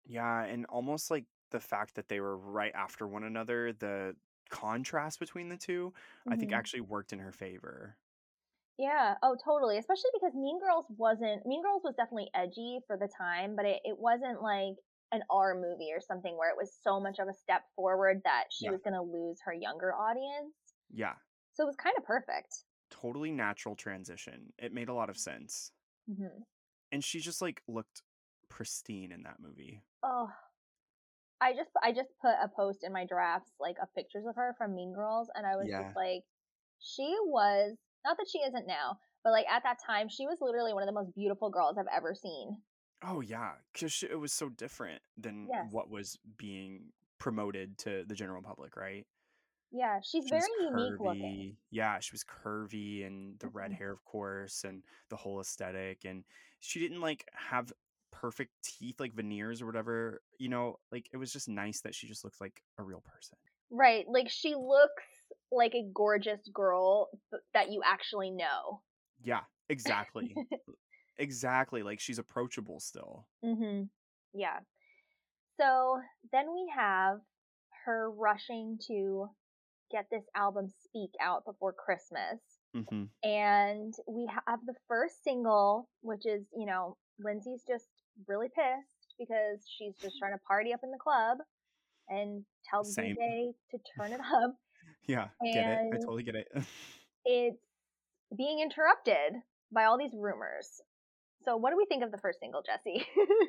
Yeah, and almost like the fact that they were right after one another, the contrast between the two, I think Hmm. actually worked in her favor. Yeah. Oh, totally. Especially because Mean Girls wasn't Mean Girls was definitely edgy for the time, but it, it wasn't like an R movie or something where it was so much of a step forward that she Yeah. was going to lose her younger audience. Yeah. So it was kind of perfect. Totally natural transition. It made a lot of sense. Hmm. And she just like looked pristine in that movie. Oh, I just I just put a post in my drafts like of pictures of her from Mean Girls, and I was just Yeah. like, she was not that she isn't now, but like at that time, she was literally one of the most beautiful girls I've ever seen. Oh yeah, because it was so different than Yes. what was being promoted to the general public, right? Yeah, she's She was very unique looking. curvy. Yeah, she was curvy and the red Mhm. hair, of course, and the whole aesthetic. And she didn't like have perfect teeth, like veneers or whatever. You know, like it was just nice that she just looked like a real person. Right, like she looks like a gorgeous girl th- that you actually know. Yeah, exactly. Exactly. Like she's approachable still. Mhm. Yeah. So then we have her rushing to get this album Speak out before Christmas. Hmm. And we have the first single, which is, you know, Lindsay's just really pissed because she's just trying to party up in the club and tell the Same. D J to turn it up. Yeah, get it. I And totally get it. it's being interrupted by all these rumors. So, what do we think of the first single, Jesse?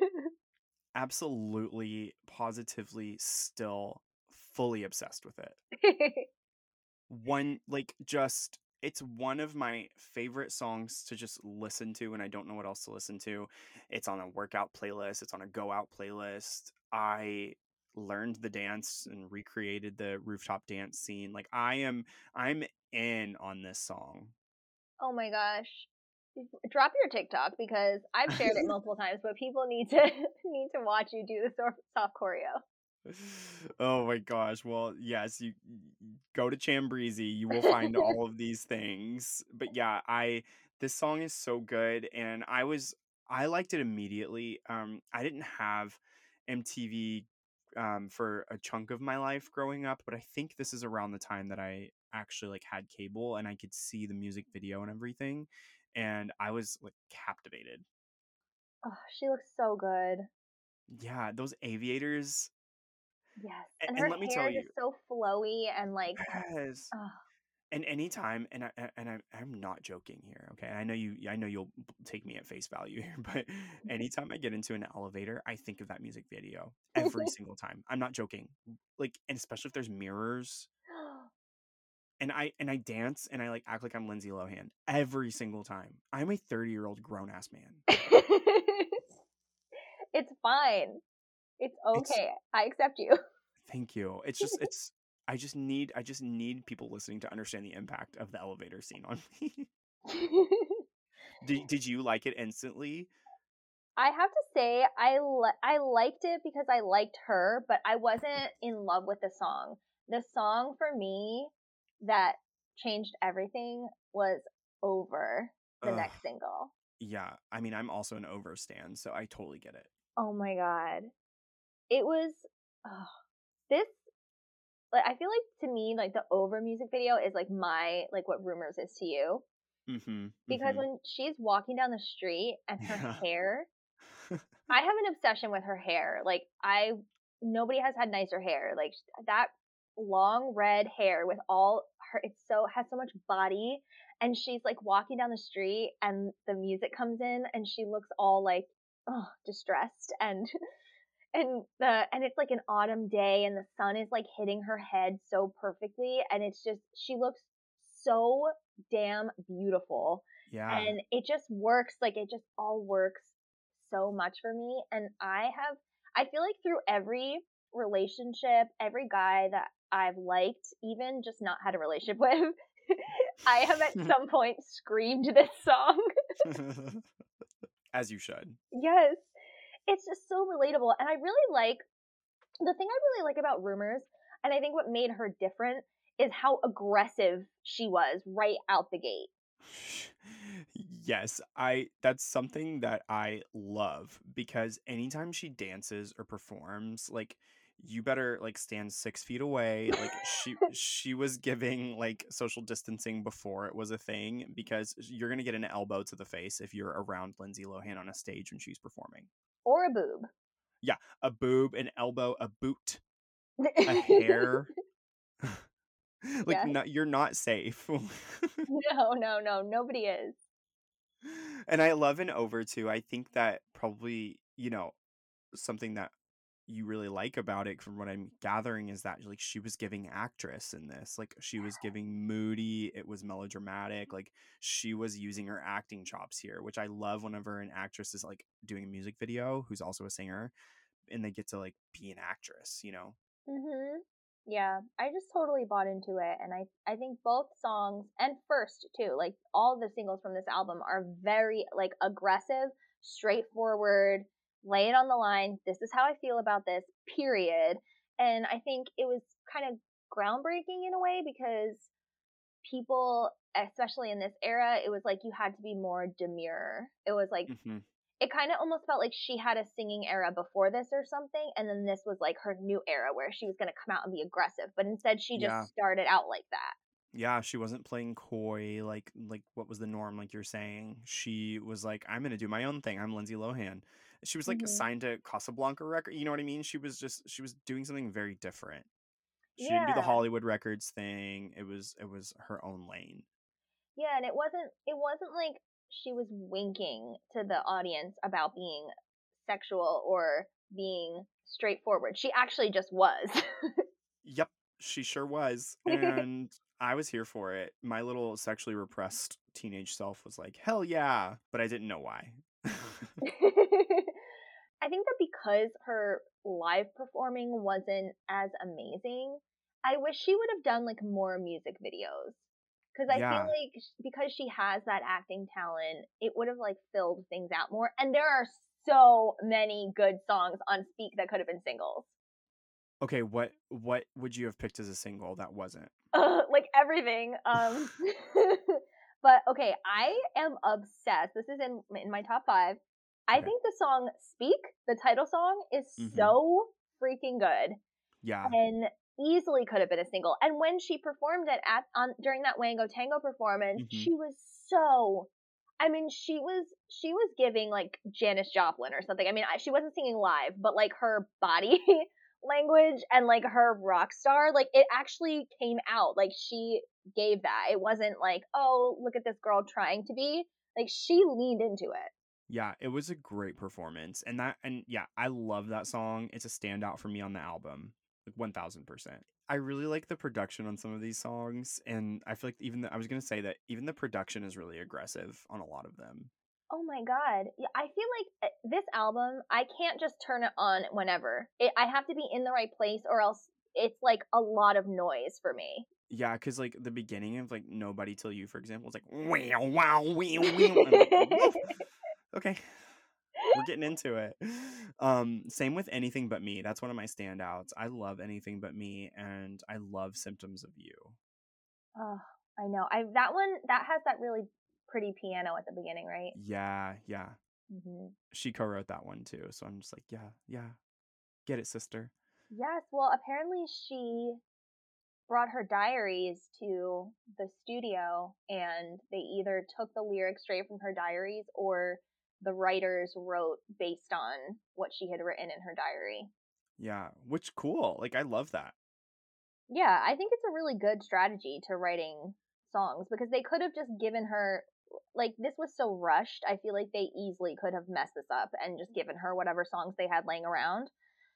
Absolutely, positively, still fully obsessed with it. One, like, just, it's one of my favorite songs to just listen to, and I don't know what else to listen to. It's on a workout playlist, it's on a go out playlist. I learned the dance and recreated the rooftop dance scene. Like, I am, I'm in on this song. Oh my gosh. Drop your TikTok because I've shared it multiple times, but people need to need to watch you do the soft, soft choreo. Oh my gosh. Well, yes, you you go to Chambreezy, you will find all of these things. But yeah, I this song is so good and I was I liked it immediately. Um I didn't have M T V um for a chunk of my life growing up, but I think this is around the time that I actually like had cable and I could see the music video and everything and I was like captivated. Oh, she looks so good. Yeah, those aviators Yes. and, And and her let me hair tell is you, just so flowy and like, yes. oh. And anytime, and I and I, I'm not joking here, okay? I know you, I know you'll b- take me at face value here, but anytime I get into an elevator, I think of that music video every single time. I'm not joking. Like, and especially if there's mirrors, and I and I dance and I like act like I'm Lindsay Lohan every single time. I'm a thirty year old grown ass man. It's fine. It's It's okay. I accept you. Thank you. It's just it's. I just need I just need people listening to understand the impact of the elevator scene on me. did Did you like it instantly? I have to say I li- I liked it because I liked her, but I wasn't in love with the song. The song for me that changed everything was Over, the Ugh. next single. Yeah, I mean, I'm also an overstand, so I totally get it. Oh my god. It was oh, this like I feel like to me like the Over music video is like my like what Rumors is to you Mhm. because Mhm. when she's walking down the street and her Yeah. hair, I have an obsession with her hair. Like I nobody has had nicer hair. Like that long red hair with all her it's so has so much body and she's like walking down the street and the music comes in and she looks all like oh distressed and and the and it's like an autumn day and the sun is like hitting her head so perfectly and it's just she looks so damn beautiful Yeah. and it just works like it just all works so much for me and I have I feel like through every relationship every guy that I've liked even just not had a relationship with I have at some point screamed this song. As you should. Yes, it's just so relatable and I really like the thing I really like about Rumors, and I think what made her different, is how aggressive she was right out the gate. Yes, I that's something that I love because anytime she dances or performs, like you better like stand six feet away. Like she she was giving like social distancing before it was a thing because you're gonna get an elbow to the face if you're around Lindsay Lohan on a stage when she's performing. Or a boob. Yeah, a boob, an elbow, a boot, a hair. Like Yes. not you're not safe. No, no, no. Nobody is. And I love an over too. I think that probably, you know, something that you really like about it from what I'm gathering is that like she was giving actress in this. Like she was giving moody, it was melodramatic, like she was using her acting chops here, which I love whenever an actress is like doing a music video who's also a singer and they get to like be an actress, you know. Mhm. Yeah, I just totally bought into it, and I I think both songs and first too, like all the singles from this album are very like aggressive, straightforward, lay it on the line. This is how I feel about this. Period. And I think it was kind of groundbreaking in a way because people, especially in this era, it was like you had to be more demure. It was like Hmm. it kind of almost felt like she had a singing era before this or something, and then this was like her new era where she was going to come out and be aggressive, but instead she just Yeah. started out like that. Yeah, she wasn't playing coy like like what was the norm like you're saying. She was like I'm going to do my own thing. I'm Lindsay Lohan. She was like Hmm. signed to Casablanca record, you know what I mean? She was just she was doing something very different. She didn't do the Yeah, Hollywood Records thing. It was it was her own lane. yeah, and it wasn't it wasn't like she was winking to the audience about being sexual or being straightforward. She actually just was. Yep, she sure was. And I was here for it. My little sexually repressed teenage self was like, "Hell yeah," but I didn't know why. I think that because her live performing wasn't as amazing, I wish she would have done like more music videos. Because I feel Yeah. like because she has that acting talent, it would have like filled things out more. And there are so many good songs on Speak that could have been singles. Okay, what what would you have picked as a single that wasn't? Uh, like everything. Um, but okay, I am obsessed. This is in in my top five. I Okay. think the song "Speak," the title song, is Mhm. so freaking good, Yeah. and easily could have been a single. And when she performed it at on during that Wango Tango performance, Mhm. she was so. I mean, she was she was giving like Janis Joplin or something. I mean, I, she wasn't singing live, but like her body language and like her rock star, like it actually came out. Like she gave that. It wasn't like, oh, look at this girl trying to be. Like she leaned into it. Yeah, it was a great performance. And that and yeah, I love that song. It's a standout for me on the album. Like one thousand percent. I really like the production on some of these songs and I feel like even the, I was going to say that even the production is really aggressive on a lot of them. Oh my god. Yeah, I feel like uh, this album, I can't just turn it on whenever. It, I have to be in the right place or else it's like a lot of noise for me. Yeah, cuz like the beginning of like Nobody Till You for example is like wow wow wow wow. I'm like, "Woof." Okay. We're getting into it. Um, same with Anything But Me. That's one of my standouts. I love Anything But Me, and I love Symptoms of You. Oh, I know. I that one that has that really pretty piano at the beginning, right? Yeah, yeah. Hmm. She co-wrote that one too, so I'm just like, yeah, yeah. Get it, sister. Yes. Well, apparently she brought her diaries to the studio, and they either took the lyrics straight from her diaries or the writers wrote based on what she had written in her diary. Yeah, which cool. Like I love that. Yeah, I think it's a really good strategy to writing songs because they could have just given her like this was so rushed. I feel like they easily could have messed this up and just given her whatever songs they had laying around.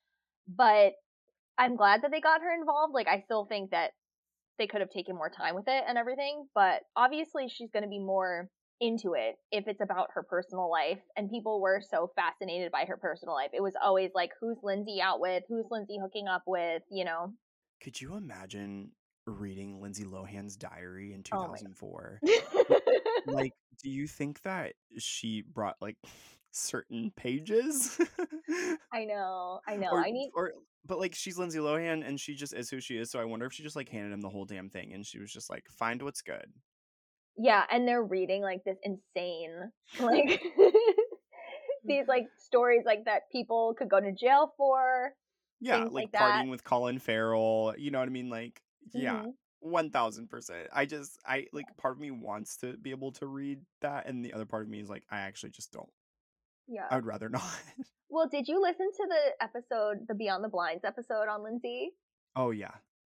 But I'm glad that they got her involved. Like I still think that they could have taken more time with it and everything, but obviously she's going to be more into it if it's about her personal life, and people were so fascinated by her personal life. It was always like, who's Lindsay out with? Who's Lindsay hooking up with? You know? Could you imagine reading Lindsay Lohan's diary in Oh my two thousand four? god. Like, do you think that she brought like certain pages? I know, I know. or I need or but like she's Lindsay Lohan and she just is who she is, so I wonder if she just like handed him the whole damn thing and she was just like, find what's good. Yeah, and they're reading like this insane, like these like stories like that people could go to jail for, Yeah, things like like that. partying with Colin Farrell, you know what I mean? Like, yeah, hmm one thousand percent. I just, I like, part of me wants to be able to read that, and the other part of me is like, I actually just don't. I Yeah. would rather not. Well, did you listen to the episode, the Beyond the Blinds episode on Lindsay? Oh, yeah.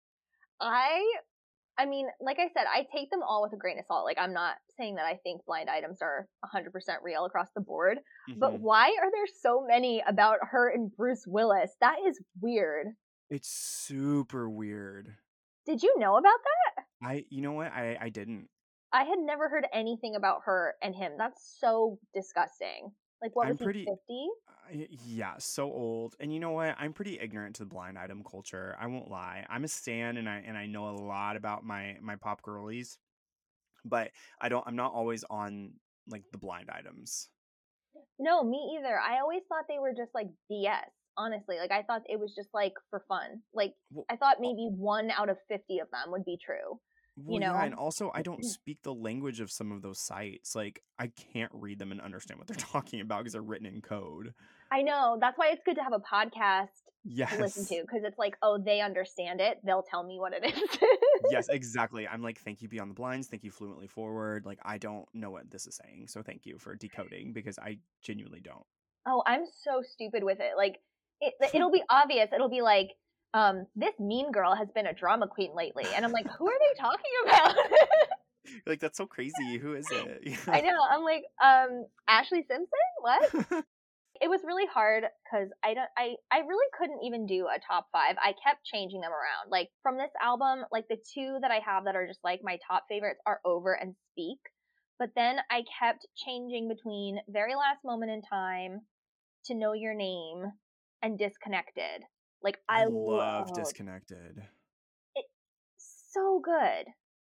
I I mean, like I said, I take them all with a grain of salt. Like, I'm not saying that I think blind items are one hundred percent real across the board, but hmm why are there so many about her and Bruce Willis? That is weird. It's super weird. Did you know about that? I, you know what? I, I didn't. I had never heard anything about her and him. That's so disgusting. Like, what was I'm he, pretty, fifty? I- yeah, so old. And you know what? I'm pretty ignorant to the blind item culture. I won't lie. I'm a stan, and I and I know a lot about my my pop girlies, but I don't. I'm not always on like the blind items. No, me either. I always thought they were just like B S, honestly. Like, I thought it was just like for fun. Like, Well, I thought uh, maybe one out of fifty of them would be true, you well, yeah, and know? also I don't speak the language of some of those sites. Like, I can't read them and understand what they're talking about because they're written in code. I know. That's why it's good to have a podcast to listen Yes. to, because it's like, oh, they understand it. They'll tell me what it is. Yes, exactly. I'm like, thank you, Beyond the Blinds. Thank you, Fluently Forward. Like, I don't know what this is saying, so thank you for decoding because I genuinely don't. Oh, I'm so stupid with it. Like, it, it'll be obvious. It'll be like, um, this mean girl has been a drama queen lately. And I'm like, who are they talking about? Like, that's so crazy. Who is it? I know. I'm like, um, Ashley Simpson? What? It was really hard because I don't, I, I really couldn't even do a top five. I kept changing them around. Like, from this album, like the two that I have that are just like my top favorites are Over and Speak. But then I kept changing between Very Last Moment in Time, To Know Your Name, and Disconnected. Like, I I love love Disconnected. it. So good.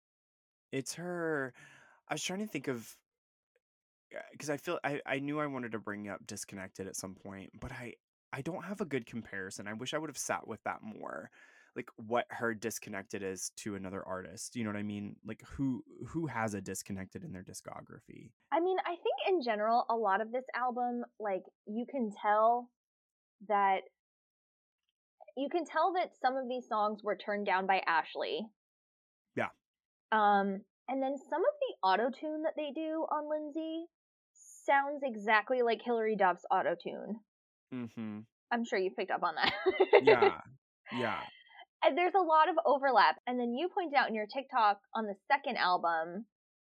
It's her. I was trying to think of because I feel I, I knew I wanted to bring up Disconnected at some point, but I I don't have a good comparison. I wish I would have sat with that more. Like what her Disconnected is to another artist. You know what I mean? Like who who has a Disconnected in their discography? I mean, I think in general, a lot of this album, like, you can tell that you can tell that some of these songs were turned down by Ashley. Yeah. Um, and then some of the auto tune that they do on Lindsay sounds exactly like Hilary Duff's auto tune. Mm-hmm. I'm sure you picked up on that. Yeah. Yeah. And there's a lot of overlap. And then you pointed out in your TikTok on the second album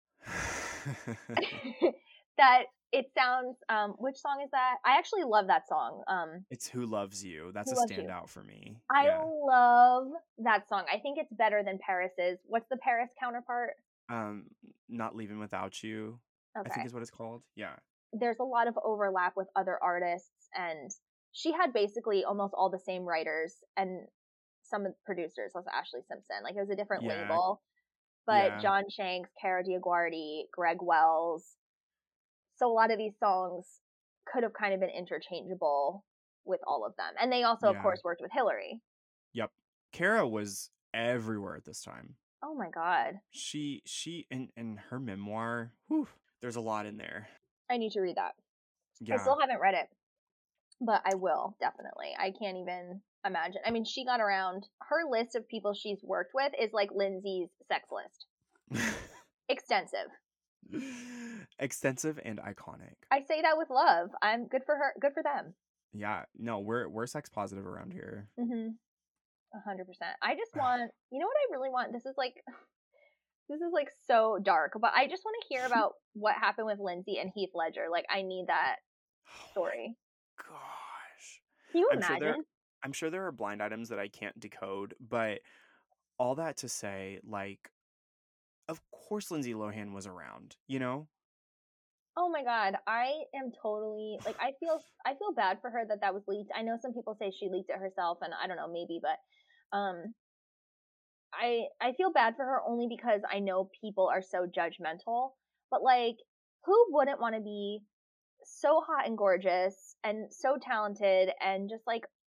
that it sounds, um, which song is that? I actually love that song. Um, It's Who Loves You. That's Who a Loves You? standout for me. I Yeah. love that song. I think it's better than Paris's. What's the Paris counterpart? Um, Not Leaving Without You, I think Okay. is what it's called. Yeah. There's a lot of overlap with other artists, and she had basically almost all the same writers and some of the producers was Ashley Simpson. Like, it was a different Yeah. label. But Yeah. John Shanks, Cara DioGuardi, Greg Wells. So a lot of these songs could have kind of been interchangeable with all of them. And they also, of Yeah. course, worked with Hillary. Yep. Kara was everywhere at this time. Oh my God. She she and and her memoir, whew, there's a lot in there. I need to read that. I Yeah. still haven't read it, but I will, definitely. I can't even imagine. I mean, she got around. Her list of people she's worked with is like Lindsay's sex list. Extensive. Extensive and iconic. I say that with love. I'm good for her. Good for them. Yeah. No, we're we're sex positive around here. Mm-hmm. A hundred percent. I just want, you know what I really want? This is like, this is like so dark, but I just want to hear about what happened with Lindsay and Heath Ledger. Like, I need that story. Oh my gosh. Can you I'm sure there imagine? I'm sure there are blind items that I can't decode, but all that to say, like, of course Lindsay Lohan was around, you know? Oh my God. I am totally like, I feel, I feel bad for her that that was leaked. I know some people say she leaked it herself, and I don't know, maybe, but, um, I, I feel bad for her only because I know people are so judgmental, but like, who wouldn't want to be so hot and gorgeous and so talented and just like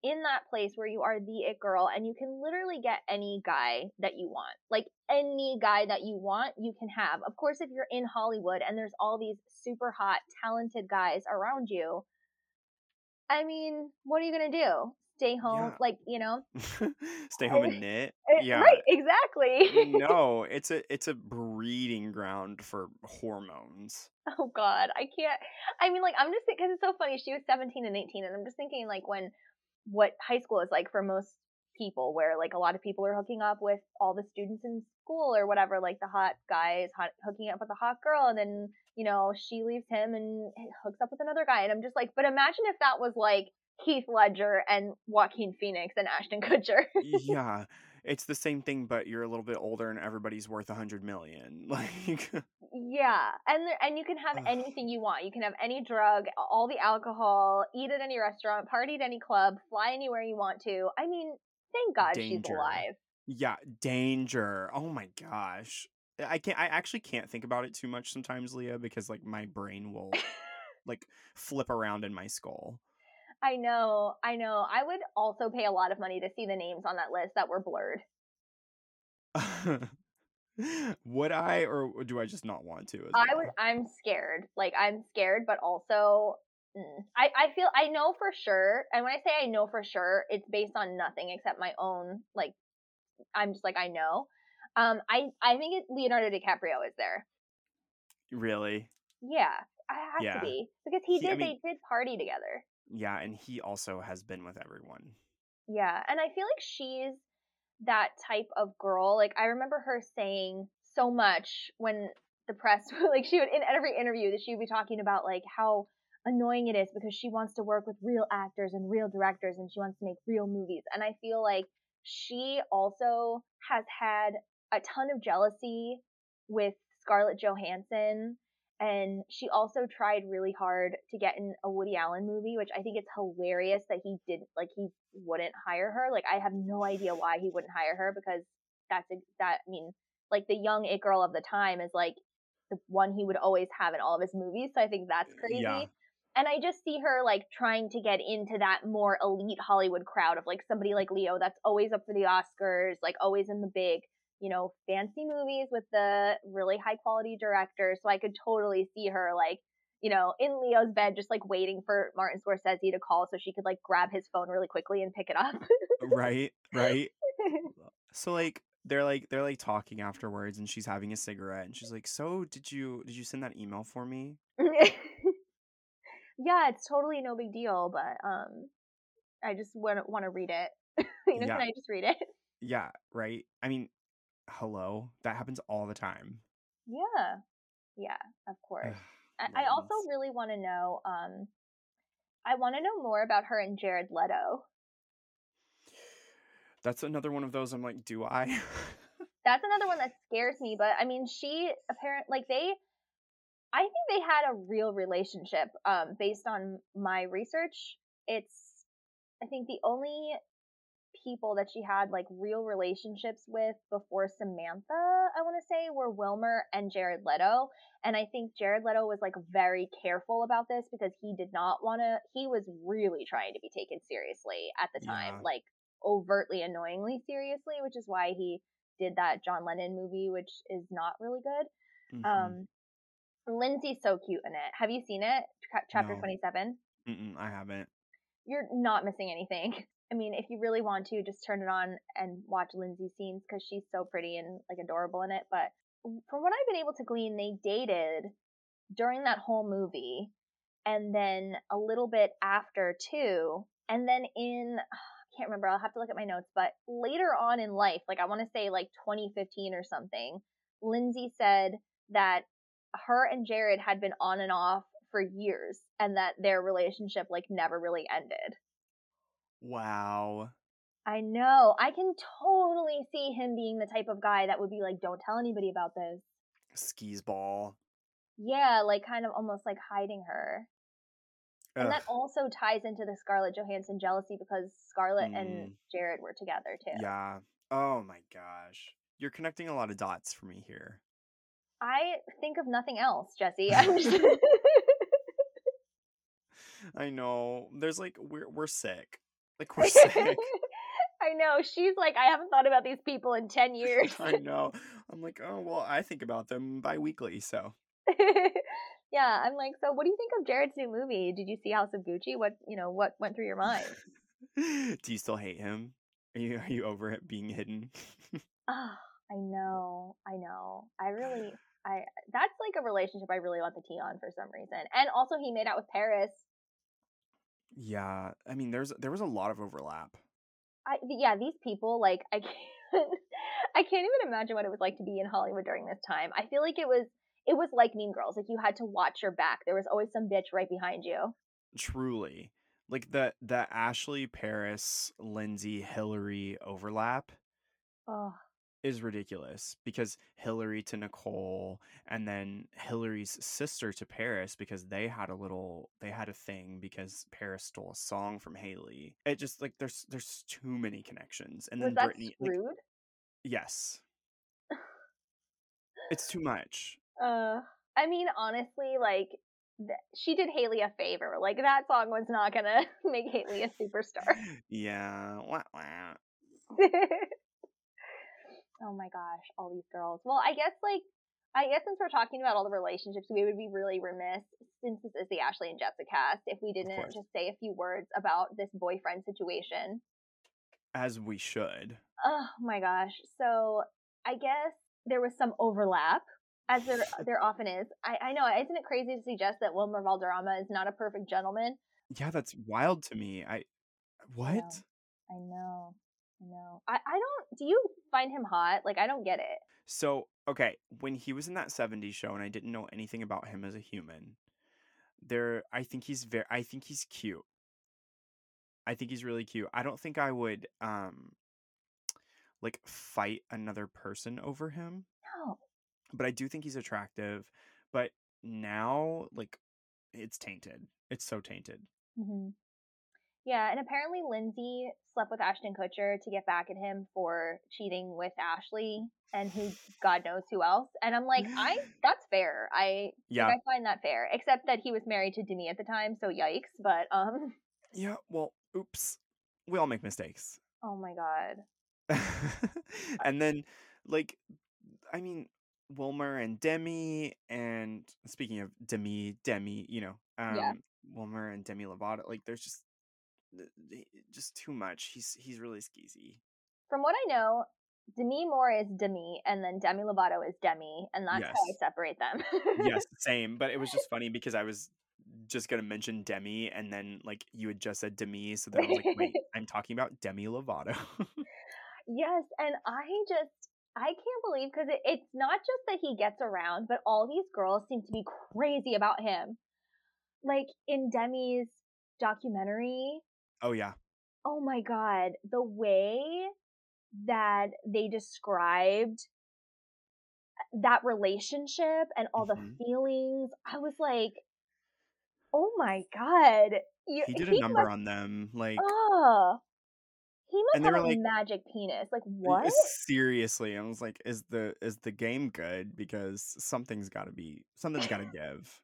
in that place where you are the it girl and you can literally get any guy that you want. Like any guy that you want, you can have. Of course, if you're in Hollywood and there's all these super hot, talented guys around you, I mean, what are you going to do? Stay home, Yeah. like, you know? Stay home and knit. Eh, Yeah. Right, exactly. No, it's a it's a breeding ground for hormones. Oh God, I can't. I mean, like, I'm just thinking, because it's so funny. She was seventeen and eighteen, and I'm just thinking, like, when what high school is like for most people, where like a lot of people are hooking up with all the students in school or whatever, like the hot guy is hot, hooking up with a hot girl, and then, you know, she leaves him and hooks up with another guy. And I'm just like, but imagine if that was like Heath Ledger and Joaquin Phoenix and Ashton Kutcher. Yeah. It's the same thing, but you're a little bit older and everybody's worth a hundred million. Like, Yeah, and there, and you can have ugh, anything you want. You can have any drug, all the alcohol, eat at any restaurant, party at any club, fly anywhere you want to. I mean, thank God she's danger. alive. Yeah, danger. Oh my gosh. I can't I actually can't think about it too much sometimes, Leah, because like my brain will like flip around in my skull. I know, I know. I would also pay a lot of money to see the names on that list that were blurred. Would I, or do I just not want to as I well? would. I'm scared. Like, I'm scared, but also, mm, I I feel I know for sure. And when I say I know for sure, it's based on nothing except my own. Like, I'm just like I know. Um, I I think it, Leonardo DiCaprio is there. Really? Yeah, I have to Yeah. be because he He, I did. mean, They did party together. yeah, and he also has been with everyone. Yeah, and I feel like she's that type of girl. Like, I remember her saying so much when the press, like, she would, in every interview, that she would be talking about, like, how annoying it is because she wants to work with real actors and real directors and she wants to make real movies. And I feel like she also has had a ton of jealousy with Scarlett Johansson. And she also tried really hard to get in a Woody Allen movie, which I think it's hilarious that he didn't, like, he wouldn't hire her. Like, I have no idea why he wouldn't hire her, because that's a, that, I mean, like, the young it girl of the time is like the one he would always have in all of his movies. So I think that's crazy. Yeah. And I just see her like trying to get into that more elite Hollywood crowd of like somebody like Leo that's always up for the Oscars, like always in the big, you know, fancy movies with the really high quality director. So I could totally see her like, you know, in Leo's bed, just like waiting for Martin Scorsese to call so she could like grab his phone really quickly and pick it up. Right, right. So like they're like they're like talking afterwards and she's having a cigarette and she's like, "So, did you did you send that email for me?" Yeah, it's totally no big deal, but um I just want want to read it. You know, Yeah. can I just read it? Yeah, right. I mean, hello. That happens all the time. Yeah. Yeah, of course. Ugh, I, I also Lens. really want to know, um, I want to know more about her and Jared Leto. That's another one of those I'm like, do I? That's another one that scares me, but I mean, she apparently, like, they, I think they had a real relationship, um, based on my research. It's, I think the only people that she had like real relationships with before Samantha, I want to say, were Wilmer and Jared Leto. And I think Jared Leto was like very careful about this because he did not want to, he was really trying to be taken seriously at the time, Yeah. like overtly annoyingly seriously, which is why he did that John Lennon movie, which is not really good. Mhm. Um, Lindsay's so cute in it. Have you seen it? Tra- Chapter No. twenty-seven? Mm-mm, I haven't. You're not missing anything. I mean, if you really want to, just turn it on and watch Lindsay's scenes because she's so pretty and like adorable in it. But from what I've been able to glean, they dated during that whole movie, and then a little bit after too, and then in I can't remember. I'll have to look at my notes. But later on in life, like I want to say like twenty fifteen or something, Lindsay said that her and Jared had been on and off for years, and that their relationship like never really ended. Wow. I know. I can totally see him being the type of guy that would be like, don't tell anybody about this. Skis ball. Yeah, like kind of almost like hiding her. And Ugh. that also ties into the Scarlett Johansson jealousy because Scarlett and Mm, Jared were together too. yeah. Oh my gosh. You're connecting a lot of dots for me here. I think of nothing else, Jesse. I'm just... I know. There's like we're we're sick. Like, we're sick. I know. She's like, I haven't thought about these people in ten years. I know. I'm like, oh, well, I think about them bi-weekly, so. Yeah, I'm like, so what do you think of Jared's new movie? Did you see House of Gucci? What, you know, what went through your mind? Do you still hate him? Are you, are you over it being hidden? Oh, I know. I know. I really, I, that's like a relationship I really want the tea on for some reason. And also he made out with Paris. Yeah, I mean, there's there was a lot of overlap. I, yeah, these people, like, I can't, I can't even imagine what it was like to be in Hollywood during this time. I feel like it was, it was like Mean Girls. Like, you had to watch your back. There was always some bitch right behind you. Truly. Like the the Ashley, Paris, Lindsay, Hillary overlap Oh, is ridiculous because Hillary to Nicole and then Hillary's sister to Paris because they had a little they had a thing because Paris stole a song from Haley. It just like there's there's too many connections. And was then that Brittany like screwed? yes. It's too much. Uh, I mean, honestly, like, th- she did Haley a favor. Like, that song was not gonna make Haley a superstar. Yeah. Wah, wah. Oh my gosh, all these girls. Well, I guess, like, I guess since we're talking about all the relationships, we would be really remiss, since this is the Ashley and Jessica cast, if we didn't course. just say a few words about this boyfriend situation. As we should. Oh my gosh. So I guess there was some overlap, as there there often is. I, I know, isn't it crazy to suggest that Wilmer Valderrama is not a perfect gentleman? Yeah, that's wild to me. I I what? know. I know. I know. I, I don't, do you find him hot? Like, I don't get it. So, okay, when he was in that seventies show and I didn't know anything about him as a human, there I think he's very I think he's cute. I think he's really cute. I don't think I would um like fight another person over him, No. but I do think he's attractive. But now like it's tainted. It's so tainted. hmm Yeah, and apparently Lindsay slept with Ashton Kutcher to get back at him for cheating with Ashley and who God knows who else. And I'm like, I that's fair. I Yeah. like I find that fair. Except that he was married to Demi at the time, so yikes. But um Yeah, well, oops. We all make mistakes. oh my god. And then like I mean Wilmer and Demi and speaking of Demi, Demi, you know, Yeah. um Wilmer and Demi Lovato, like there's just th- th- just too much. He's he's really skeezy. From what I know, Demi Moore is Demi and then Demi Lovato is Demi, and that's how I Yes. separate them. Yes, same, but it was just funny because I was just gonna mention Demi and then like you had just said Demi, so then I was like, wait, I'm talking about Demi Lovato. Yes, and I just I can't believe because it, it's not just that he gets around, but all these girls seem to be crazy about him. Like in Demi's documentary, Oh yeah. oh my god, the way that they described that relationship and all the Mhm. feelings, I was like, oh my god, you, He did a he number must, on them, like, oh, he and must they have were a like, magic penis. Like "Y- what? seriously. I was like, is the is the game good? Because something's got to be something's got to give.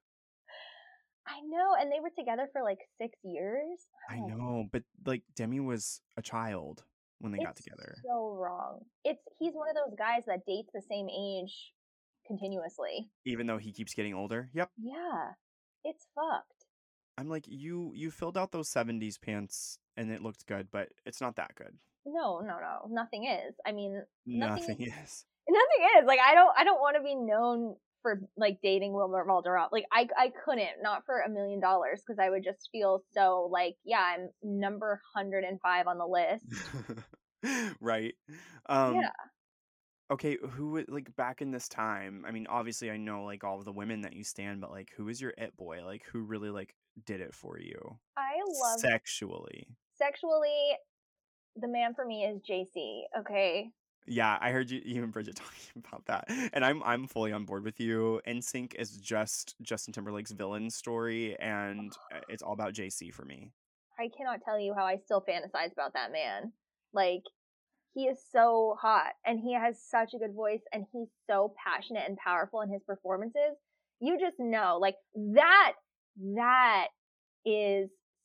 I know, and they were together for like six years. I Oh, know, but like Demi was a child when they got it's together, so wrong. It's he's one of those guys that dates the same age continuously. even though he keeps getting older. Yep. Yeah, it's fucked. I'm like, you you filled out those seventies pants and it looked good, but it's not that good. No, no, no, nothing is. I mean, nothing, Nothing is. nothing is. Like I don't, I don't want to be known for like dating Wilmer Valderrama. Like I, I couldn't, not for a million dollars, because I would just feel so like, yeah, I'm number one hundred five on the list. Right. Yeah. Um okay, who would like back in this time? I mean, obviously I know like all of the women that you stand, but like who is your it boy? Like who really like did it for you I love sexually? sexually. The man for me is J C. Okay. Yeah, I heard you you and Bridget talking about that. And I'm I'm fully on board with you. N Sync is just Justin Timberlake's villain story and uh, it's all about J C for me. I cannot tell you how I still fantasize about that man. Like, he is so hot and he has such a good voice and he's so passionate and powerful in his performances. You just know, like, that, that is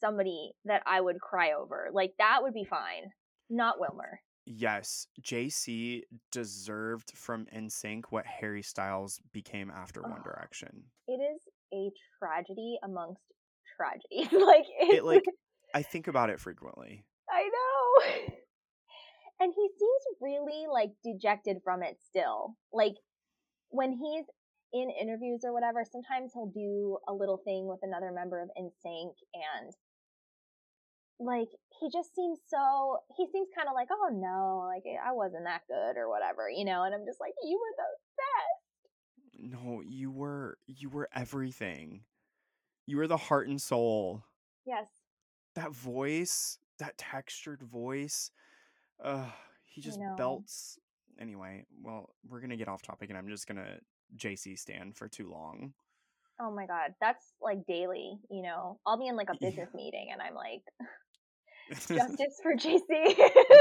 somebody that I would cry over. Like, that would be fine. Not Wilmer. Yes, J C deserved from N Sync what Harry Styles became after One Oh, Direction. it is a tragedy amongst tragedies. Like, it's, It like I think about it frequently. I know. And he seems really like dejected from it still. Like, when he's in interviews or whatever, sometimes he'll do a little thing with another member of N Sync, and like, he just seems so, he seems kind of like, oh no, like, I wasn't that good or whatever, you know, and I'm just like, you were the best. No, you were you were everything. You were the heart and soul. Yes. That voice, that textured voice, uh, he I just know. belts. Anyway, well, we're gonna get off topic, and I'm just gonna J C stand for too long. Oh my God. That's like daily, you know, I'll be in like a Yeah. business meeting and I'm like, justice for J C.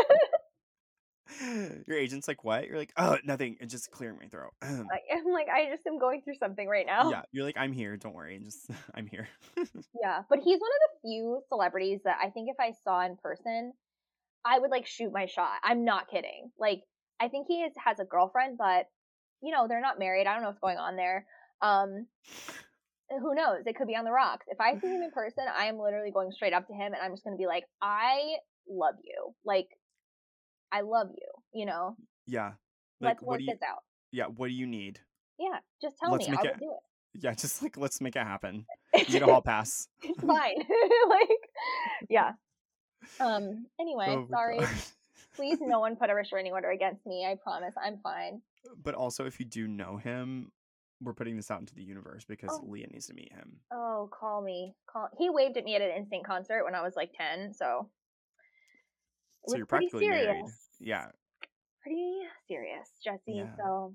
Your agent's like, what? You're like, oh, nothing. It's just clearing my throat. Like, I'm like, I just am going through something right now. Yeah, you're like, I'm here. Don't worry. Just I'm here. Yeah, but he's one of the few celebrities that I think if I saw in person, I would like shoot my shot. I'm not kidding. Like, I think he is, has a girlfriend, but you know, they're not married. I don't know what's going on there. Um, who knows? It could be on the rocks. If I see him in person, I am literally going straight up to him and I'm just going to be like, I love you. Like, I love you, you know? Yeah. Let's Like, what work do you? this out. Yeah. What do you need? Yeah, just tell Let's me. make I it. will do it. Yeah, just like let's make it happen. You get a hall pass. It's fine. Like, yeah. Um. Anyway, Oh my sorry. God. Please, no one put a restraining order against me. I promise, I'm fine. But also, if you do know him, we're putting this out into the universe because Oh. Leah needs to meet him. Oh, call me. Call. He waved at me at an N Sync concert when I was like ten, so. It So was you're pretty practically serious. married. Yeah. Pretty serious, Jesse. Yeah. So.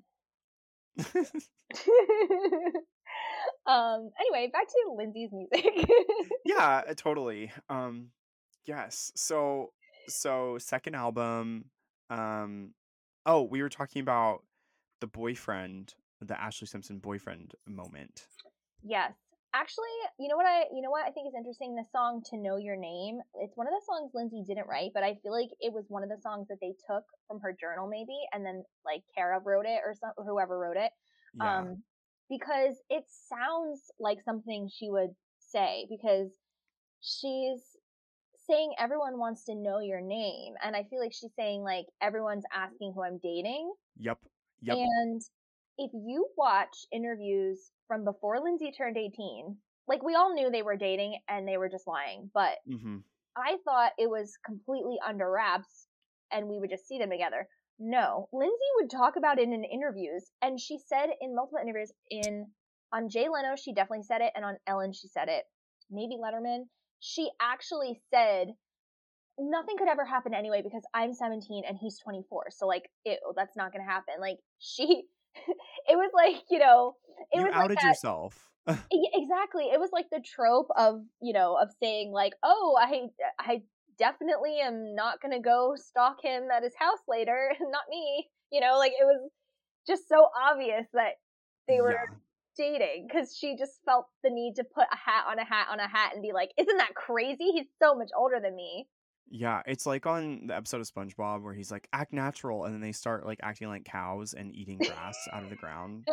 um. Anyway, back to Lindsay's music. Yeah, uh, totally. Um, yes. So, so second album. Um, oh, we were talking about the boyfriend, the Ashley Simpson boyfriend moment. Yes. Actually, you know what I you know what I think is interesting? The song "To Know Your Name." It's one of the songs Lindsay didn't write, but I feel like it was one of the songs that they took from her journal, maybe, and then like Kara wrote it or some or whoever wrote it. Yeah. Um, because it sounds like something she would say, because she's saying everyone wants to know your name, and I feel like she's saying like everyone's asking who I'm dating. Yep. Yep. And if you watch interviews from before Lindsay turned eighteen, like we all knew they were dating and they were just lying, but Mm-hmm. I thought it was completely under wraps and we would just see them together. No, Lindsay would talk about it in interviews, and she said in multiple interviews, in on Jay Leno she definitely said it, and on Ellen she said it, maybe Letterman, she actually said nothing could ever happen anyway because I'm seventeen and he's twenty-four. So like, ew, that's not gonna happen. Like she, it was like, you know, it You was like outed that. yourself. Yeah, exactly. It was like the trope of, you know, of saying like, oh, I, I definitely am not gonna go stalk him at his house later. Not me. You know, like it was just so obvious that they were Yeah. dating because she just felt the need to put a hat on a hat on a hat and be like, isn't that crazy? He's so much older than me. Yeah, it's like on the episode of SpongeBob where he's like, act natural, and then they start like acting like cows and eating grass out of the ground.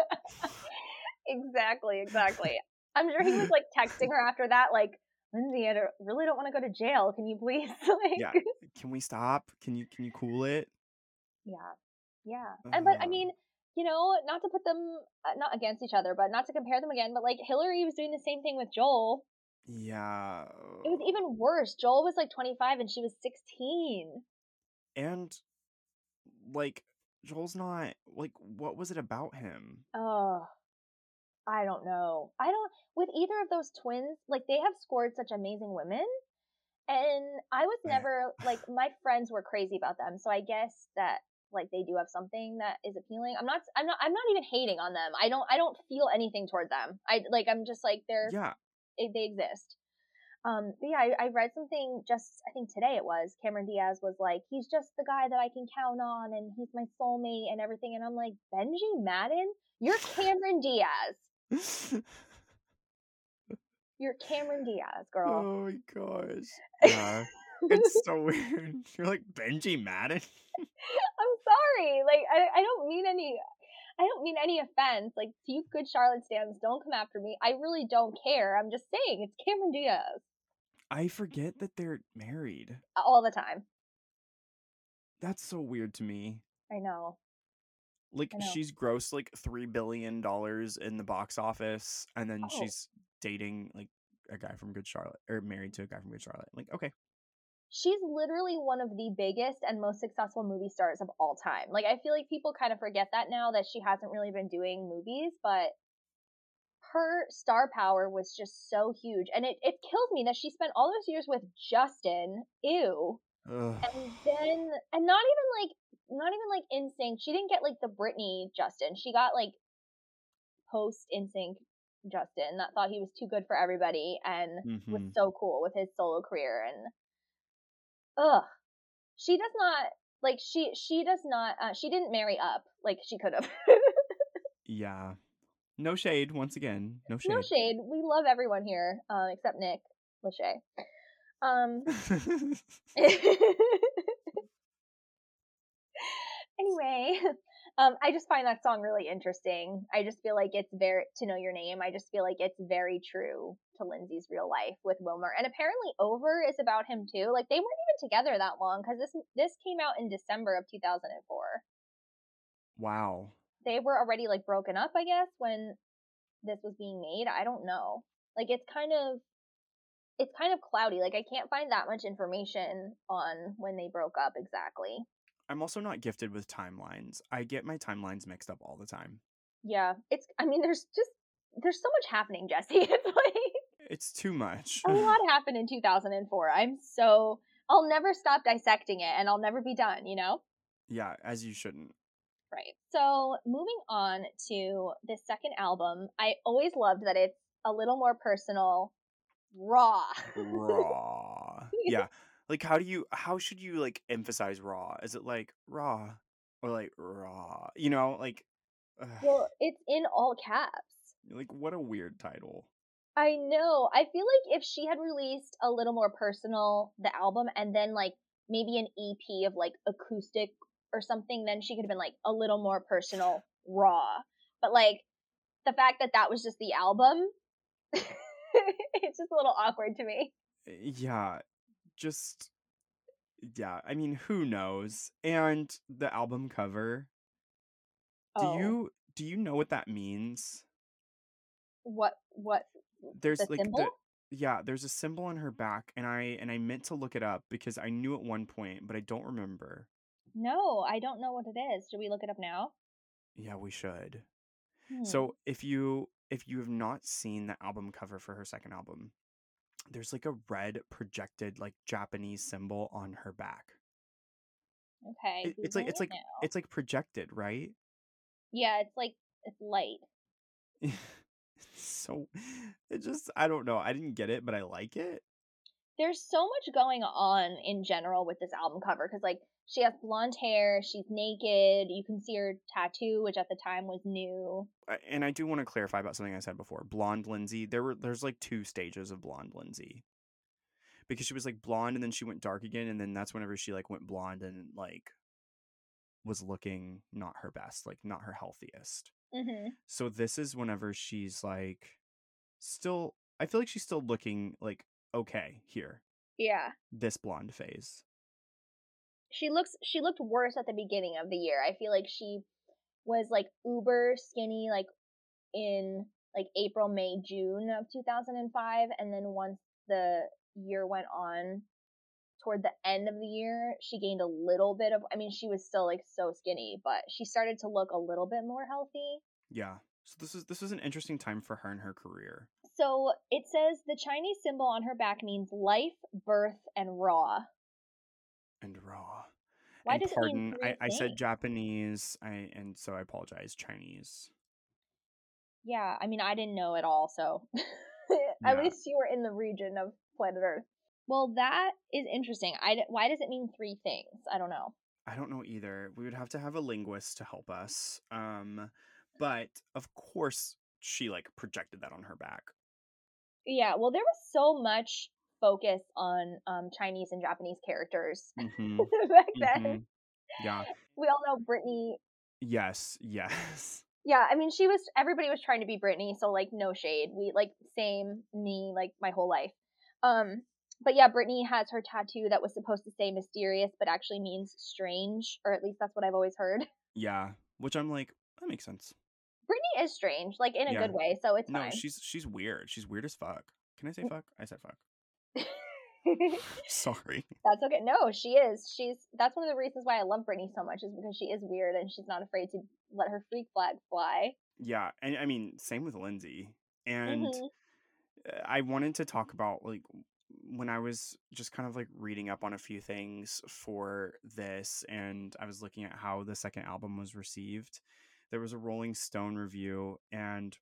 Exactly, exactly. I'm sure he was like texting her after that, like, Lindsay, I don't, really don't want to go to jail. Can you please? Like, Yeah. Can we stop? Can you can you cool it? yeah, yeah. And but I Uh, mean, you know, not to put them uh, not against each other, but not to compare them again. But like Hillary was doing the same thing with Joel. yeah. It was even worse. Joel was like twenty-five and she was sixteen. And like Joel's not like what was it about him? Oh, I don't know. I don't, with either of those twins, like they have scored such amazing women. And I was I- never, like, my friends were crazy about them. So I guess that, like, they do have something that is appealing. I'm not, I'm not, I'm not even hating on them. I don't, I don't feel anything toward them. I, like, I'm just like, they're, Yeah. they, they exist. Um, but yeah, I, I read something just, I think today it was, Cameron Diaz was like, he's just the guy that I can count on and he's my soulmate and everything. And I'm like, Benji Madden? You're Cameron Diaz. You're Cameron Diaz, girl. Oh my gosh. Yeah. It's so weird. You're like Benji Madden. I'm sorry. Like, I, I don't mean any. I don't mean any offense. Like, to you good Charlotte stands, don't come after me. I really don't care. I'm just saying, it's Cameron Diaz. I forget that they're married. All the time. That's so weird to me. I know. Like, I know. she's grossed like three billion dollars in the box office, and then Oh. she's dating like a guy from Good Charlotte, or married to a guy from Good Charlotte. Like, okay. She's literally one of the biggest and most successful movie stars of all time. Like, I feel like people kind of forget that now that she hasn't really been doing movies, but her star power was just so huge. And it, it kills me that she spent all those years with Justin. Ew. Ugh. And then, and not even like, not even like N Sync. She didn't get like the Britney Justin. She got like post N Sync Justin that thought he was too good for everybody and Mhm. was so cool with his solo career. And ugh, she does not like she she does not uh, she didn't marry up like she could have. Yeah. No shade, once again. No shade. No shade. We love everyone here, uh, except Nick Lachey. Um. Anyway, um, I just find that song really interesting. I just feel like it's very To Know Your Name. I just feel like it's very true to Lindsay's real life with Wilmer, and apparently Over is about him too. Like, they weren't even together that long because this this came out in December of two thousand four. Wow. They were already like broken up, I guess, when this was being made. I don't know. Like, it's kind of it's kind of cloudy. Like, I can't find that much information on when they broke up exactly. I'm also not gifted with timelines. I get my timelines mixed up all the time. Yeah, it's. I mean, there's just there's so much happening, Jesse. It's like It's too much. a lot happened in two thousand four. I'm so I'll never stop dissecting it, and I'll never be done. You know. Yeah, as you shouldn't. Right. So moving on to the second album, I always loved that it's a little more personal, raw. Raw. Yeah. Like, how do you, how should you, like, emphasize raw? Is it, like, raw? Or, like, raw? You know, like, ugh. Well, it's in all caps. Like, what a weird title. I know. I feel like if she had released a little more personal, the album, and then, like, maybe an E P of, like, acoustic or something, then she could have been, like, a little more personal, raw. But, like, the fact that that was just the album, it's just a little awkward to me. Yeah. Just, yeah. I mean, who knows? And the album cover. Do Oh. you, do you know what that means? What, what, There's the like symbol? the yeah, there's a symbol on her back, and I and I meant to look it up because I knew at one point, but I don't remember. No, I don't know what it is. Should we look it up now? Yeah, we should. Hmm. So if you if you have not seen the album cover for her second album, there's like a red projected like Japanese symbol on her back. Okay. It, it's like Googling it's it like now. it's like projected, right? Yeah, it's like it's light. So it just I don't know. I didn't get it, but I like it. There's so much going on in general with this album cover because, like, she has blonde hair, she's naked, you can see her tattoo, which at the time was new. Uh, And I do want to clarify about something I said before. Blonde Lindsay, there were there's like two stages of blonde Lindsay. Because she was like blonde and then she went dark again, and then that's whenever she like went blonde and like was looking not her best, like not her healthiest. Mm-hmm. So this is whenever she's like still I feel like she's still looking like okay here. Yeah. This blonde phase. She looks she looked worse at the beginning of the year. I feel like she was like uber skinny like in like April, May, June of two thousand five, and then once the year went on toward the end of the year, she gained a little bit of I mean, she was still like so skinny, but she started to look a little bit more healthy. Yeah. So this is this was an interesting time for her in her career. So it says the Chinese symbol on her back means life, birth, and raw. And raw. Why and does pardon, it mean three I, I said things? Japanese, I and so I apologize, Chinese. Yeah, I mean, I didn't know at all, so Yeah. at least you were in the region of planet Earth. Well, that is interesting. I, d- why does it mean three things? I don't know. I don't know either. We would have to have a linguist to help us. Um, but of course she like projected that on her back. Yeah, well, there was so much focus on um, Chinese and Japanese characters Mm-hmm. back then. Mm-hmm. Yeah. We all know Britney. Yes. Yes. Yeah, I mean, she was, everybody was trying to be Britney, so like, no shade. We, like, same, me, like, my whole life. Um, but yeah, Britney has her tattoo that was supposed to say mysterious, but actually means strange, or at least that's what I've always heard. Yeah. Which I'm like, that makes sense. Britney is strange, like, in a Yeah. good way, so it's No, fine. she's she's weird. She's weird as fuck. Can I say fuck? I said fuck. Sorry. That's okay. No, she is. She's that's one of the reasons why I love Britney so much, is because she is weird and she's not afraid to let her freak flag fly. Yeah, and I mean, same with Lindsay. And Mhm. uh, I wanted to talk about like when I was just kind of like reading up on a few things for this, and I was looking at how the second album was received. There was a Rolling Stone review, and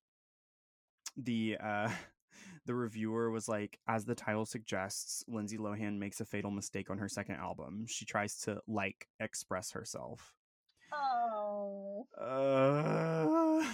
the uh the reviewer was like, as the title suggests, Lindsay Lohan makes a fatal mistake on her second album. She tries to like express herself. Oh, Uh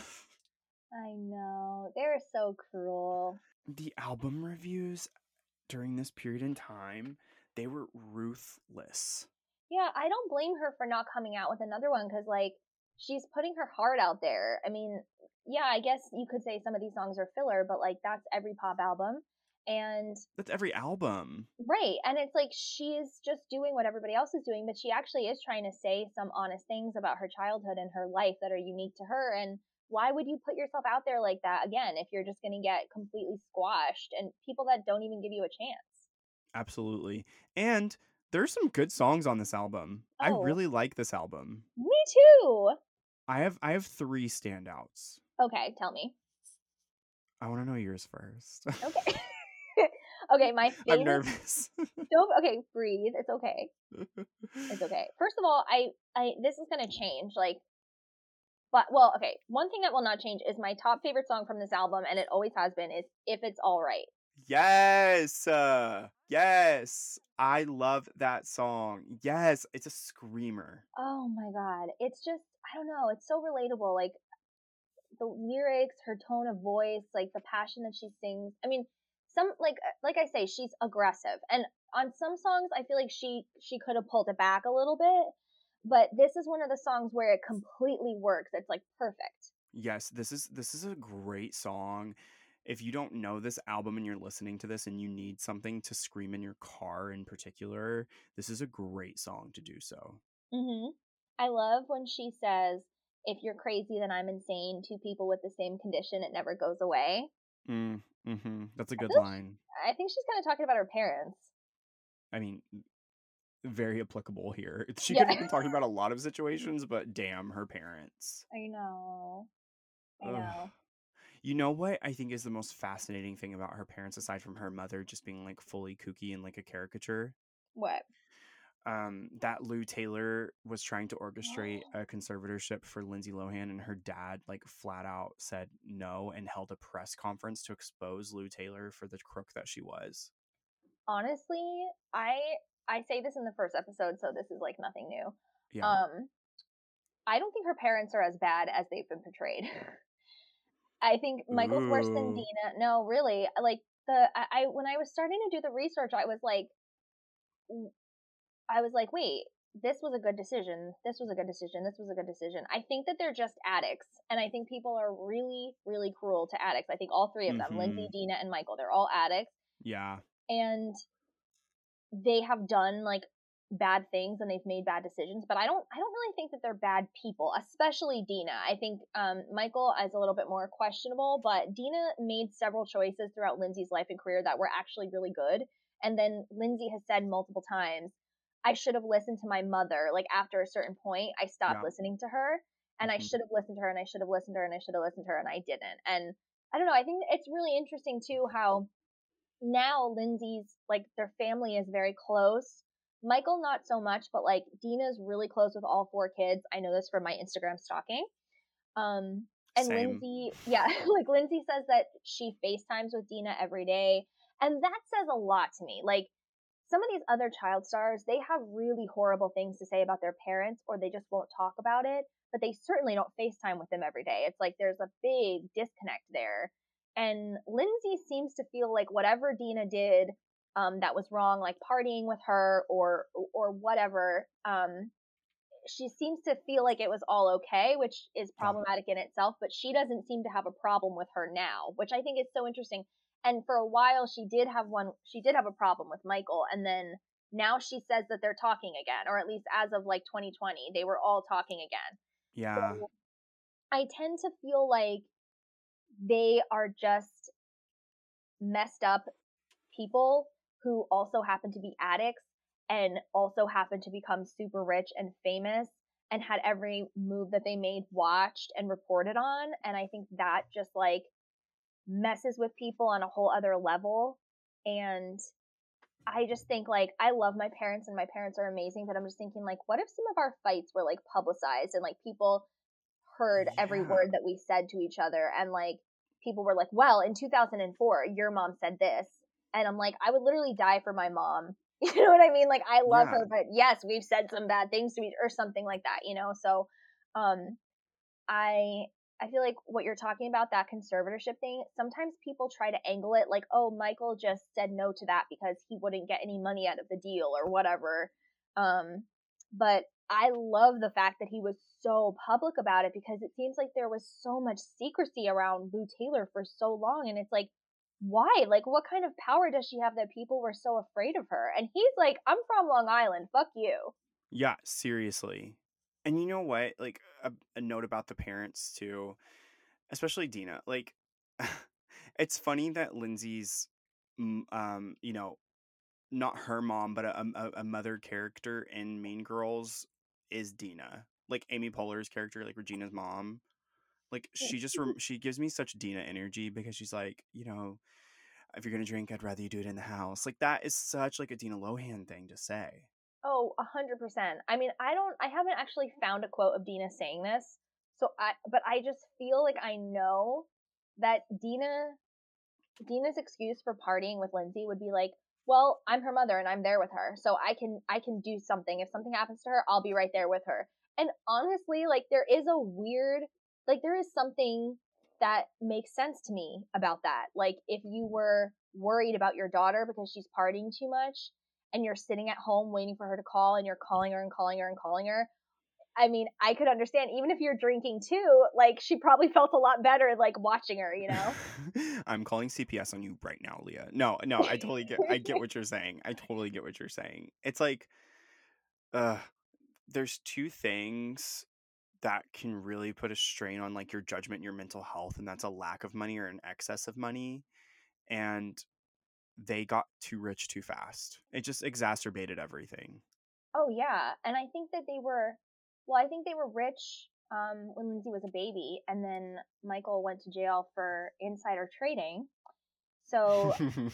I know. They're so cruel. the album reviews during this period in time, they were ruthless. Yeah, I don't blame her for not coming out with another one, because like, she's putting her heart out there. I mean, yeah, I guess you could say some of these songs are filler, but like, that's every pop album. And That's every album. right. And it's like, she's just doing what everybody else is doing, but she actually is trying to say some honest things about her childhood and her life that are unique to her. And why would you put yourself out there like that again if you're just going to get completely squashed and people that don't even give you a chance? Absolutely. And there's some good songs on this album. I Oh, really like this album. me too. I have I have three standouts. Okay, tell me. I want to know yours first. Okay. Okay, my I'm favorite. nervous. Don't, okay, breathe. It's okay. It's okay. First of all, I, I, this is gonna change. Like, but well, okay. One thing that will not change is my top favorite song from this album, and it always has been, is "If It's All Right." Yes. Uh, yes. I love that song. Yes, it's a screamer. Oh my god, it's just, I don't know. It's so relatable. Like, the lyrics, her tone of voice, like the passion that she sings. I mean, some, like like I say, she's aggressive, and on some songs, I feel like she she could have pulled it back a little bit. But this is one of the songs where it completely works. It's like perfect. Yes, this is this is a great song. If you don't know this album and you're listening to this and you need something to scream in your car in particular, this is a great song to do so. Hmm. I love when she says, "If you're crazy, then I'm insane. Two people with the same condition, it never goes away." Mm, mm-hmm. That's a I good feel line. I think she's kind of talking about her parents. I mean, very applicable here. She could Yeah, have been talking about a lot of situations, but damn, her parents. I know. I Ugh. know. You know what I think is the most fascinating thing about her parents, aside from her mother just being like fully kooky and like a caricature? What? Um, that Lou Taylor was trying to orchestrate a conservatorship for Lindsay Lohan, and her dad like flat out said no and held a press conference to expose Lou Taylor for the crook that she was. Honestly, I I say this in the first episode, so this is like nothing new. Yeah. Um, I don't think her parents are as bad as they've been portrayed. I think Michael's worse than Ooh. Dina. No, really. Like, the I, I when I was starting to do the research, I was like, I was like, wait, this was a good decision. This was a good decision. This was a good decision. I think that they're just addicts, and I think people are really, really cruel to addicts. I think all three of them, Mm-hmm. Lindsay, Dina, and Michael, they're all addicts, Yeah. and they have done like bad things and they've made bad decisions, but I don't I don't really think that they're bad people, especially Dina. I think um, Michael is a little bit more questionable, but Dina made several choices throughout Lindsay's life and career that were actually really good. And then Lindsay has said multiple times, I should have listened to my mother. Like, after a certain point, I stopped Yeah. listening to her, and I Mm-hmm. should have listened to her, and I should have listened to her, and I should have listened to her, and I didn't. And I don't know. I think it's really interesting too how now Lindsay's, like, their family is very close. Michael not so much, but like Dina's really close with all four kids. I know this from my Instagram stalking. Um and Same. Lindsay, yeah, like Lindsay says that she FaceTimes with Dina every day. And that says a lot to me. Like, some of these other child stars, they have really horrible things to say about their parents, or they just won't talk about it, but they certainly don't FaceTime with them every day. It's like there's a big disconnect there. And Lindsay seems to feel like whatever Dina did um, that was wrong, like partying with her or or whatever, um, she seems to feel like it was all okay, which is Yeah. problematic in itself, but she doesn't seem to have a problem with her now, which I think is so interesting. And for a while she did have one she did have a problem with Michael, and then now she says that they're talking again, or at least as of like twenty twenty, they were all talking again. Yeah. So I tend to feel like they are just messed up people who also happen to be addicts and also happen to become super rich and famous and had every move that they made watched and reported on. And I think that just like messes with people on a whole other level. And I just think like I love my parents and my parents are amazing, but I'm just thinking like, what if some of our fights were like publicized and like people heard every Yeah. word that we said to each other, and like people were like, well, in two thousand four your mom said this, and I'm like, I would literally die for my mom. You know what I mean? Like I love Yeah. her, but yes, we've said some bad things to each or something like that, you know? So um I I feel like what you're talking about, that conservatorship thing, sometimes people try to angle it like, oh, Michael just said no to that because he wouldn't get any money out of the deal or whatever. Um, but I love the fact that he was so public about it, because it seems like there was so much secrecy around Lou Taylor for so long. And it's like, why? Like, what kind of power does she have that people were so afraid of her? And he's like, I'm from Long Island. Fuck you. Yeah, seriously. And you know what? Like a, a note about the parents too, especially Dina. Like it's funny that Lindsay's mm, um, you know, not her mom, but a, a, a mother character in Mean Girls is Dina. Like Amy Poehler's character, like Regina's mom. Like she just rem- she gives me such Dina energy because she's like, you know, if you're gonna drink, I'd rather you do it in the house. Like that is such like a Dina Lohan thing to say. Oh, a hundred percent. I mean, I don't, I haven't actually found a quote of Dina saying this. So I, but I just feel like I know that Dina, Dina's excuse for partying with Lindsay would be like, well, I'm her mother and I'm there with her. So I can, I can do something. If something happens to her, I'll be right there with her. And honestly, like there is a weird, like there is something that makes sense to me about that. Like if you were worried about your daughter because she's partying too much, and you're sitting at home waiting for her to call, and you're calling her and calling her and calling her. I mean, I could understand, even if you're drinking too, like she probably felt a lot better like watching her, you know? I'm calling C P S on you right now, Leah. No, no, I totally get I get what you're saying. I totally get what you're saying. It's like uh there's two things that can really put a strain on like your judgment and your mental health, and that's a lack of money or an excess of money. And they got too rich too fast. It just exacerbated everything. Oh yeah, and I think that they were, well, I think they were rich um, when Lindsay was a baby, and then Michael went to jail for insider trading. So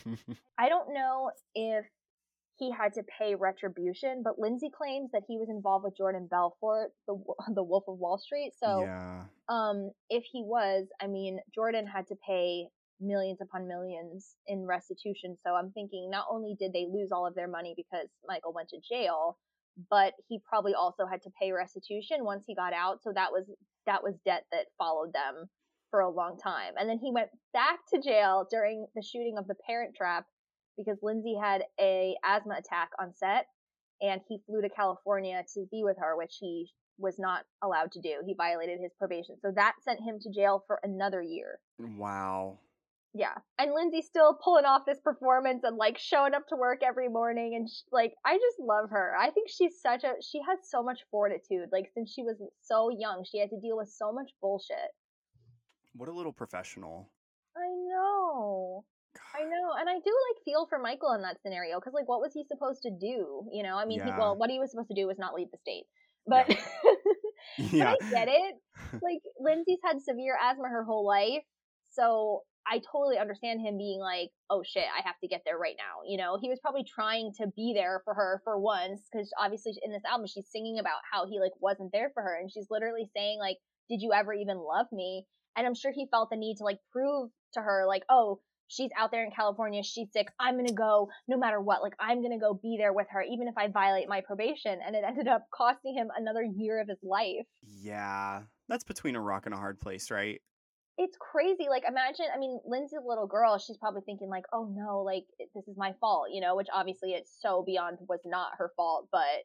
I don't know if he had to pay retribution, but Lindsay claims that he was involved with Jordan Belfort, the the Wolf of Wall Street. So Yeah. um, if he was, I mean, Jordan had to pay millions upon millions in restitution. So I'm thinking not only did they lose all of their money because Michael went to jail, but he probably also had to pay restitution once he got out. So that was that was debt that followed them for a long time. And then he went back to jail during the shooting of The Parent Trap because Lindsay had a asthma attack on set, and he flew to California to be with her, which he was not allowed to do. He violated his probation. So that sent him to jail for another year. Wow. Yeah. And Lindsay's still pulling off this performance and like showing up to work every morning. And she, like, I just love her. I think she's such a, she has so much fortitude. Like, since she was so young, she had to deal with so much bullshit. What a little professional. I know. I know. And I do like feel for Michael in that scenario. Cause like, what was he supposed to do? You know, I mean, he, Yeah. well, what he was supposed to do was not leave the state. But, Yeah. but Yeah. I get it. Like, Lindsay's had severe asthma her whole life. So I totally understand him being like, oh shit, I have to get there right now. You know, he was probably trying to be there for her for once, because obviously in this album, she's singing about how he like wasn't there for her. And she's literally saying like, did you ever even love me? And I'm sure he felt the need to like prove to her like, oh, she's out there in California, she's sick, I'm going to go no matter what. Like, I'm going to go be there with her, even if I violate my probation. And it ended up costing him another year of his life. Yeah. That's between a rock and a hard place, right? It's crazy. Like, imagine, I mean, Lindsay's a little girl. She's probably thinking, like, oh no, like, this is my fault, you know, which obviously it's so beyond was not her fault, but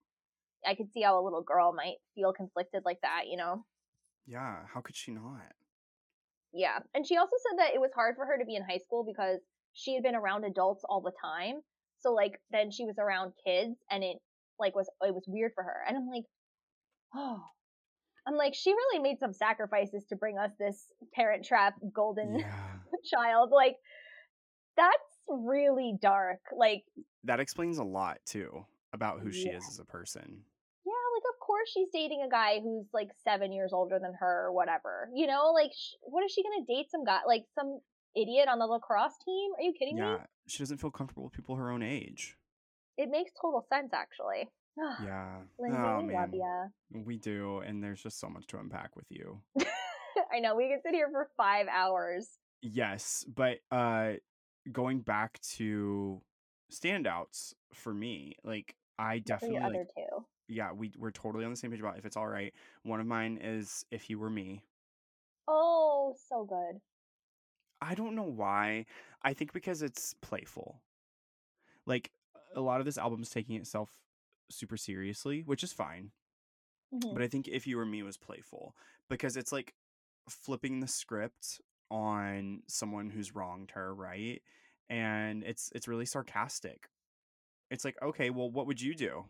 I could see how a little girl might feel conflicted like that, you know? Yeah, how could she not? Yeah. And she also said that it was hard for her to be in high school because she had been around adults all the time. So, like, then she was around kids and it, like, was, it was weird for her. And I'm like, oh, I'm like, she really made some sacrifices to bring us this Parent Trap golden Yeah. child. Like, that's really dark. Like, That explains a lot too about who she yeah, is as a person. yeah, like, of course she's dating a guy who's like seven years older than her or whatever. You know, like, sh- what is she gonna date some guy, like some idiot on the lacrosse team? Are you kidding me? Yeah, she doesn't feel comfortable with people her own age. It makes total sense, actually. Yeah. Lindsay, Oh we love man. ya. We do, and there's just so much to unpack with you. I know, we could sit here for five hours. Yes, but uh going back to standouts for me, like I What are your definitely like other two? yeah, we we're totally on the same page about if it's all right. One of mine is If You Were Me. Oh, so good. I don't know why. I think because it's playful. Like a lot of this album's taking itself super seriously, which is fine. Hmm. But I think If You Were Me was playful because it's like flipping the script on someone who's wronged her, right? And it's it's really sarcastic. It's like, okay, well, what would you do?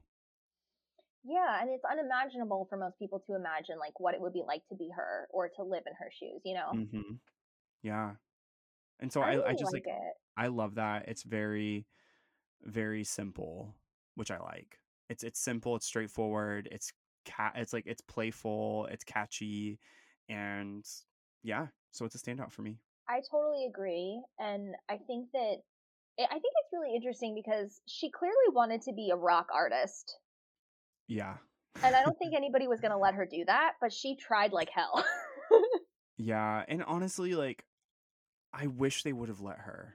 Yeah, and it's unimaginable for most people to imagine like what it would be like to be her or to live in her shoes, you know? Mm-hmm. Yeah. And so I I I really just like like it. I love that. It's very, very simple, which I like. It's it's simple, it's straightforward, it's cat it's like it's playful, it's catchy, and yeah, so it's a standout for me. I totally agree. And I think that it, I think it's really interesting because she clearly wanted to be a rock artist. Yeah. And I don't think anybody was going to let her do that, but she tried like hell. Yeah, and honestly, like I wish they would have let her.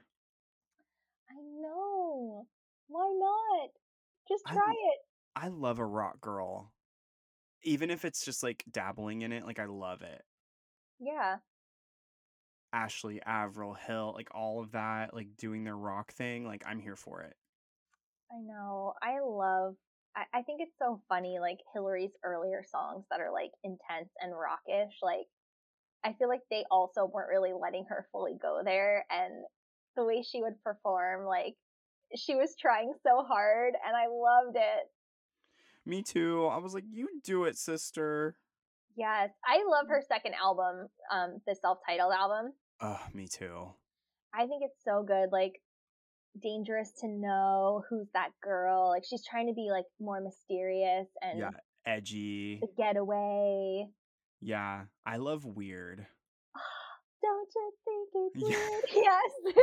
I know. Why not? Just I try l- it. I love a rock girl. Even if it's just like dabbling in it, like I love it. Yeah. Ashley, Avril, Hill, like all of that, like doing their rock thing, like I'm here for it. I know. I love I, I think it's so funny, like Hillary's earlier songs that are like intense and rockish, like I feel like they also weren't really letting her fully go there and the way she would perform, like she was trying so hard and I loved it. Me too. I was like, you do it, sister. Yes. I love her second album, um, the self titled album. Ugh, me too. I think it's so good. Like Dangerous to Know, Who's That Girl? Like she's trying to be like more mysterious Yeah, and edgy. The Getaway. Yeah, I love weird. Don't you think it's Yeah. weird? Yes.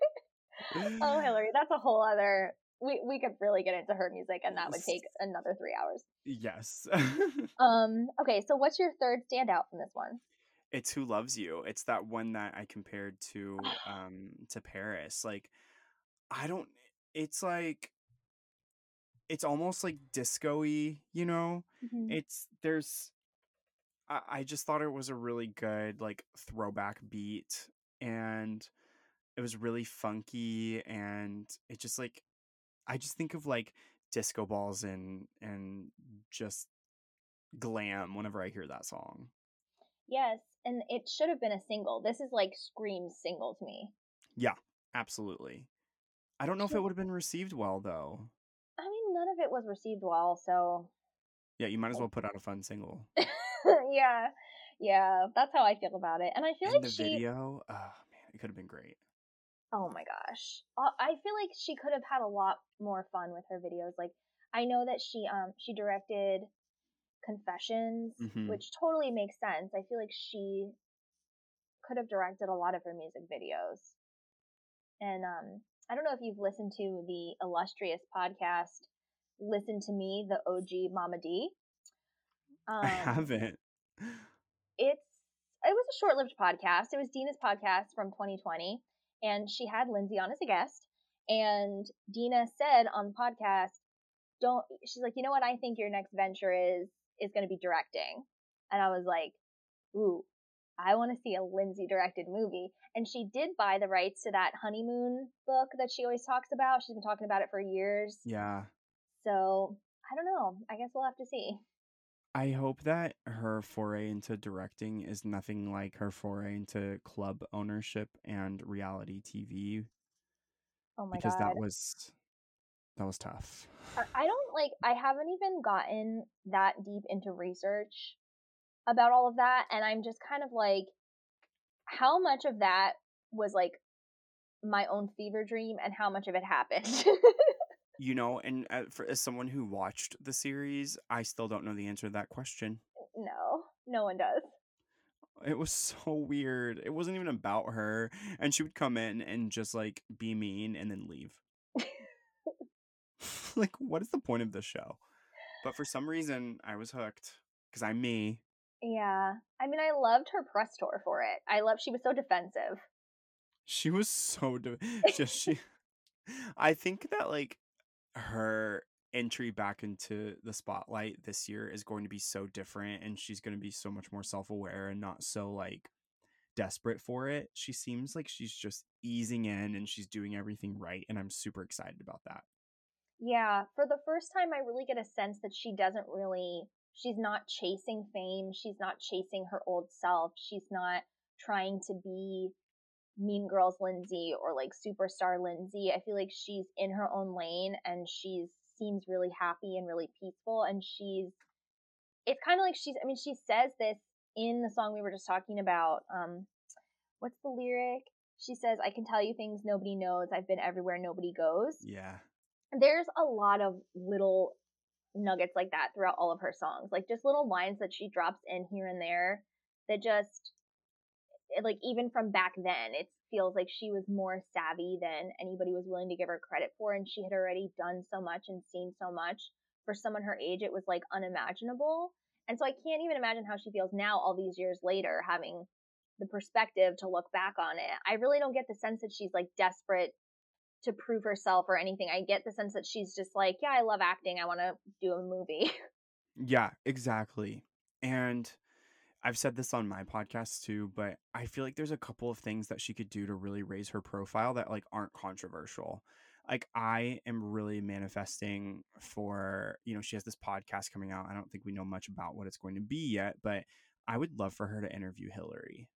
Oh, Hillary, that's a whole other. We we could really get into her music, and that would take another three hours. Yes. Um. Okay. So, what's your third standout from this one? It's Who Loves You. It's that one that I compared to um to Paris. Like I don't it's like it's almost like disco-y, you know? Mm-hmm. It's there's I, I just thought it was a really good like throwback beat, and it was really funky, and it just like I just think of like disco balls and and just glam whenever I hear that song. Yes, and it should have been a single. This is like Scream's single to me. Yeah, absolutely. I don't know if She, it would have been received well though. I mean, none of it was received well, so Yeah, you might as well put out a fun single. yeah, yeah, that's how I feel about it. And I feel And like the she, video, oh man, it could have been great. oh my gosh, Uh, I feel like she could have had a lot more fun with her videos. Like, I know that she, um, she directed Confessions, Hmm. which totally makes sense. I feel like she could have directed a lot of her music videos. And um, I don't know if you've listened to the illustrious podcast, Listen to Me, the O G Mama D. I Um, haven't. it's it was a short-lived podcast. It was Dina's podcast from twenty twenty, and she had Lindsay on as a guest. And Dina said on the podcast, "Don't." She's like, "You know what? I think your next venture is is going to be directing." And I was like, "Ooh." I want to see a Lindsay directed movie. And she did buy the rights to that honeymoon book that she always talks about. She's been talking about it for years. Yeah. So I don't know. I guess we'll have to see. I hope that her foray into directing is nothing like her foray into club ownership and reality T V, Oh my because God. that was that was tough. I don't like, I haven't even gotten that deep into research about all of that. And I'm just kind of like, how much of that was like my own fever dream and how much of it happened? You know, and uh, for, as someone who watched the series, I still don't know the answer to that question. No, no one does. It was so weird. It wasn't even about her, and she would come in and just like be mean and then leave. Like, what is the point of this show? But for some reason, I was hooked because I'm me. Yeah. I mean, I loved her press tour for it. I love, she was so defensive. She was so de- just she. I think that like her entry back into the spotlight this year is going to be so different, and she's going to be so much more self-aware and not so like desperate for it. She seems like she's just easing in and she's doing everything right, and I'm super excited about that. Yeah. For the first time, I really get a sense that she doesn't really, she's not chasing fame. She's not chasing her old self. She's not trying to be Mean Girls Lindsay or like superstar Lindsay. I feel like she's in her own lane and she's seems really happy and really peaceful. And she's, it's kind of like she's, I mean, she says this in the song we were just talking about. Um, what's the lyric? She says, I can tell you things nobody knows. I've been everywhere nobody goes. Yeah. There's a lot of little nuggets like that throughout all of her songs. Like just little lines that she drops in here and there that just, like even from back then, it feels like she was more savvy than anybody was willing to give her credit for. And she had already done so much and seen so much. For someone her age, it was like unimaginable. And so I can't even imagine how she feels now, all these years later, having the perspective to look back on it. I really don't get the sense that she's like desperate to prove herself or anything. I get the sense that she's just like, yeah, I love acting. I want to do a movie. Yeah, exactly. And I've said this on my podcast too, but I feel like there's a couple of things that she could do to really raise her profile that like aren't controversial. Like I am really manifesting for, you know, she has this podcast coming out. I don't think we know much about what it's going to be yet, but I would love for her to interview Hillary.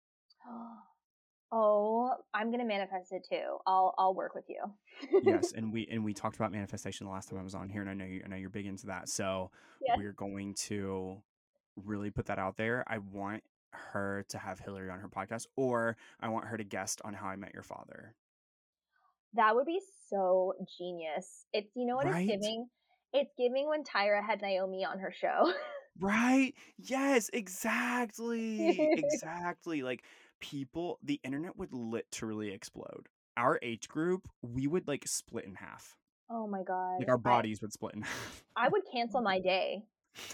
Oh, I'm gonna manifest it too. I'll I'll work with you. Yes, and we and we talked about manifestation the last time I was on here, and I know you I know you're big into that. So Yes. we're going to really put that out there. I want her to have Hillary on her podcast, or I want her to guest on How I Met Your Father. That would be so genius. It's, you know what it's Right? giving? It's giving when Tyra had Naomi on her show. Right? Yes, exactly. Exactly. Like people, the internet would literally explode. Our age group, we would like split in half. Oh my God. Like our I, bodies would split in half. I would cancel my day.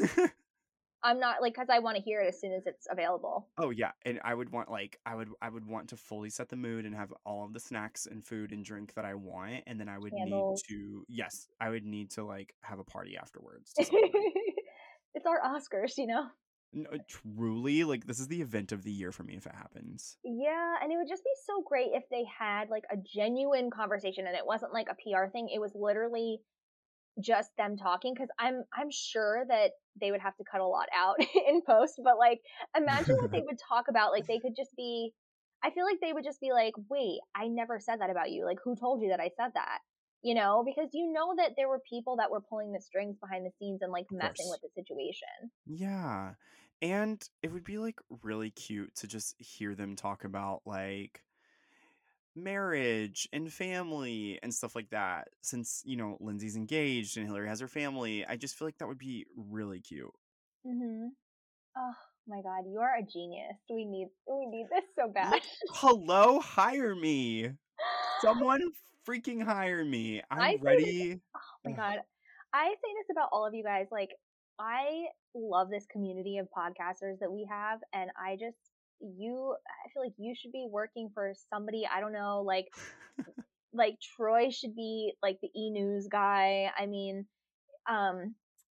I'm not like, cause I want to hear it as soon as it's available. Oh yeah, and I would want like I would I would want to fully set the mood and have all of the snacks and food and drink that I want, and then I would Candles. need to yes, I would need to like have a party afterwards to celebrate. It's our Oscars, you know? No, truly, like this is the event of the year for me if it happens. Yeah, and it would just be so great if they had like a genuine conversation and it wasn't like a P R thing. It was literally just them talking, because I'm I'm sure that they would have to cut a lot out in post, but like imagine what they would talk about. Like they could just be, I feel like they would just be like, wait, I never said that about you. Like who told you that I said that? You know, because you know that there were people that were pulling the strings behind the scenes and like Of messing course. with the situation. Yeah. And it would be like really cute to just hear them talk about like marriage and family and stuff like that. Since, you know, Lindsay's engaged and Hillary has her family, I just feel like that would be really cute. Mm-hmm. Oh my God, you are a genius. We need we need this so bad. Look, hello, hire me. Someone freaking hire me. I I'm say ready. this, oh my God. I say this about all of you guys. Like, I love this community of podcasters that we have. And I just, you, I feel like you should be working for somebody, I don't know, like, like Troy should be like the e-news guy. I mean, um,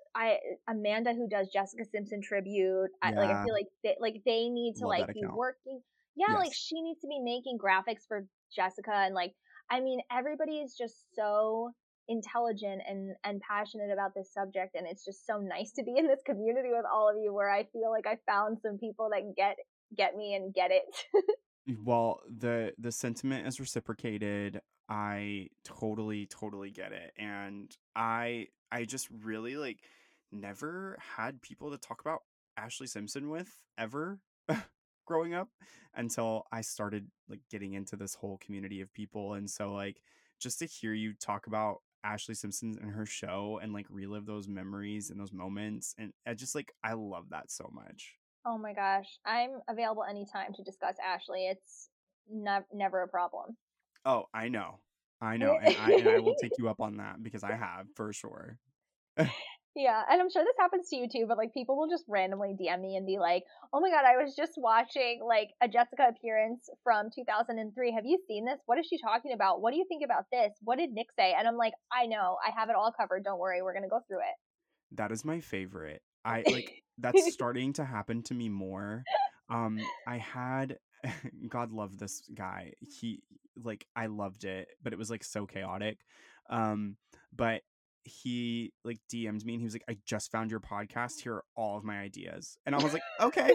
I Amanda who does Jessica Simpson tribute. I, like I Yeah, feel like they, like they need to love like that be account. working. Yeah, like Yes. she needs to be making graphics for Jessica and like I mean everybody is just so intelligent and and passionate about this subject, and it's just so nice to be in this community with all of you where I feel like I found some people that get get me and get it. Well, the the sentiment is reciprocated. I totally, totally get it. And I I just really like never had people to talk about Ashley Simpson with ever growing up until I started like getting into this whole community of people. And so like just to hear you talk about Ashley Simpson and her show and like relive those memories and those moments, and I just like I love that so much. Oh my gosh, I'm available anytime to discuss Ashley. It's nev- never a problem. Oh, I know. I know. And I and I will take you up on that because I have for sure. Yeah, and I'm sure this happens to you too, but like people will just randomly D M me and be like, "Oh my god, I was just watching like a Jessica appearance from two thousand three. Have you seen this? What is she talking about? What do you think about this? What did Nick say?" And I'm like, "I know. I have it all covered. Don't worry. We're going to go through That is my favorite. I like that's it." starting to happen to me more. Um I had God love this guy. He like I loved it, but it was like so chaotic. Um but he like D M'd me and he was like, "I just found your podcast. Here are all of my ideas." And I was like, "Okay."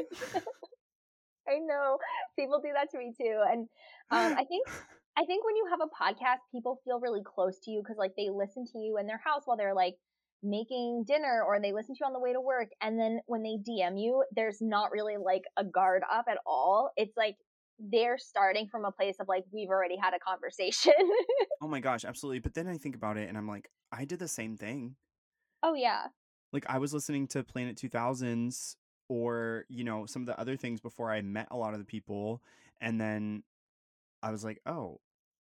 I know. People do that to me too. And um I think I think when you have a podcast, people feel really close to you because like they listen to you in their house while they're like making dinner or they listen to you on the way to work. And then when they D M you, there's not really like a guard up at all. It's like they're starting from a place of like, we've already had a conversation. Oh my gosh, absolutely. But then I think about it and I'm like, I did the same thing. Oh, yeah. Like I was listening to Planet two thousands or, you know, some of the other things before I met a lot of the people. And then I was like, oh,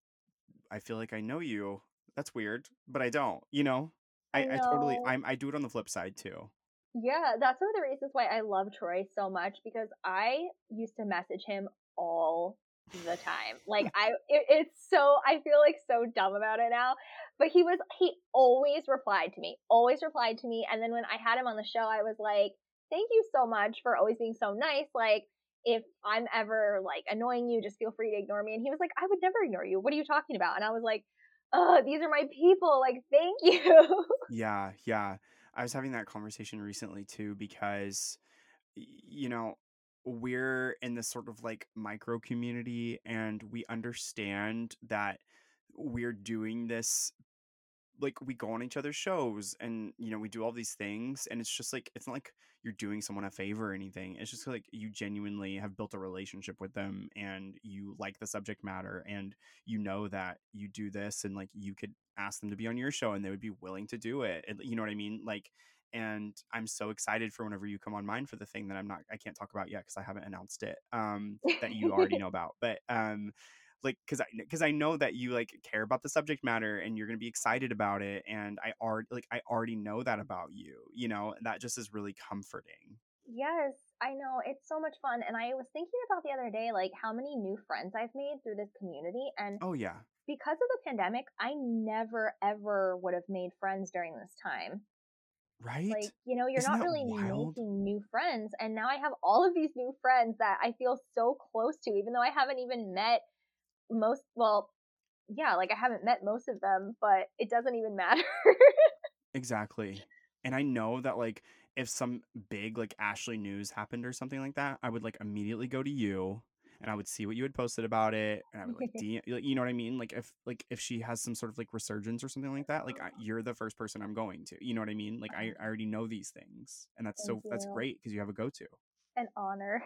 I feel like I know you. That's weird, but I don't, you know? I I, I totally, know. I'm, I do it on the flip side too. Yeah, that's one of the reasons why I love Troy so much because I used to message him all the time. Like I it, it's so I feel like so dumb about it now, but he was he always replied to me. Always replied to me and then when I had him on the show I was like, "Thank you so much for always being so nice. Like if I'm ever like annoying you, just feel free to ignore me." And he was like, "I would never ignore you. What are you talking about?" And I was like, "Oh, these are my people. Like, thank you." Yeah, yeah. I was having that conversation recently too because, y- you know, we're in this sort of like micro community and we understand that we're doing this like we go on each other's shows and you know we do all these things and it's just like it's not like you're doing someone a favor or anything. It's just like you genuinely have built a relationship with them and you like the subject matter and you know that you do this and like you could ask them to be on your show and they would be willing to do it, and you know what I mean, like. And I'm so excited for whenever you come on mine for the thing that I'm not I can't talk about yet because I haven't announced it, um that you already know about, but um like because I because I know that you like care about the subject matter and you're gonna be excited about it, and I already like I already know that about you. You know, and that just is really comforting. Yes, I know. It's so much fun. And I was thinking about the other day, like how many new friends I've made through this community. And Oh yeah, because of the pandemic, I never, ever would have made friends during this time. Like, right? you know, you're Isn't not that really wild? making new friends. And now I have all of these new friends that I feel so close to, even though I haven't even met most, well, yeah, like I haven't met most of them, but it doesn't even matter. Exactly. And I know that like if some big like Ashley news happened or something like that, I would like immediately go to you and I would see what you had posted about it and I would like D like, you know what I mean? Like if like if she has some sort of like resurgence or something like that, like I, you're the first person I'm going to. You know what I mean? Like I, I already know these things and that's Thank so that's you. great because you have a go-to. An honor.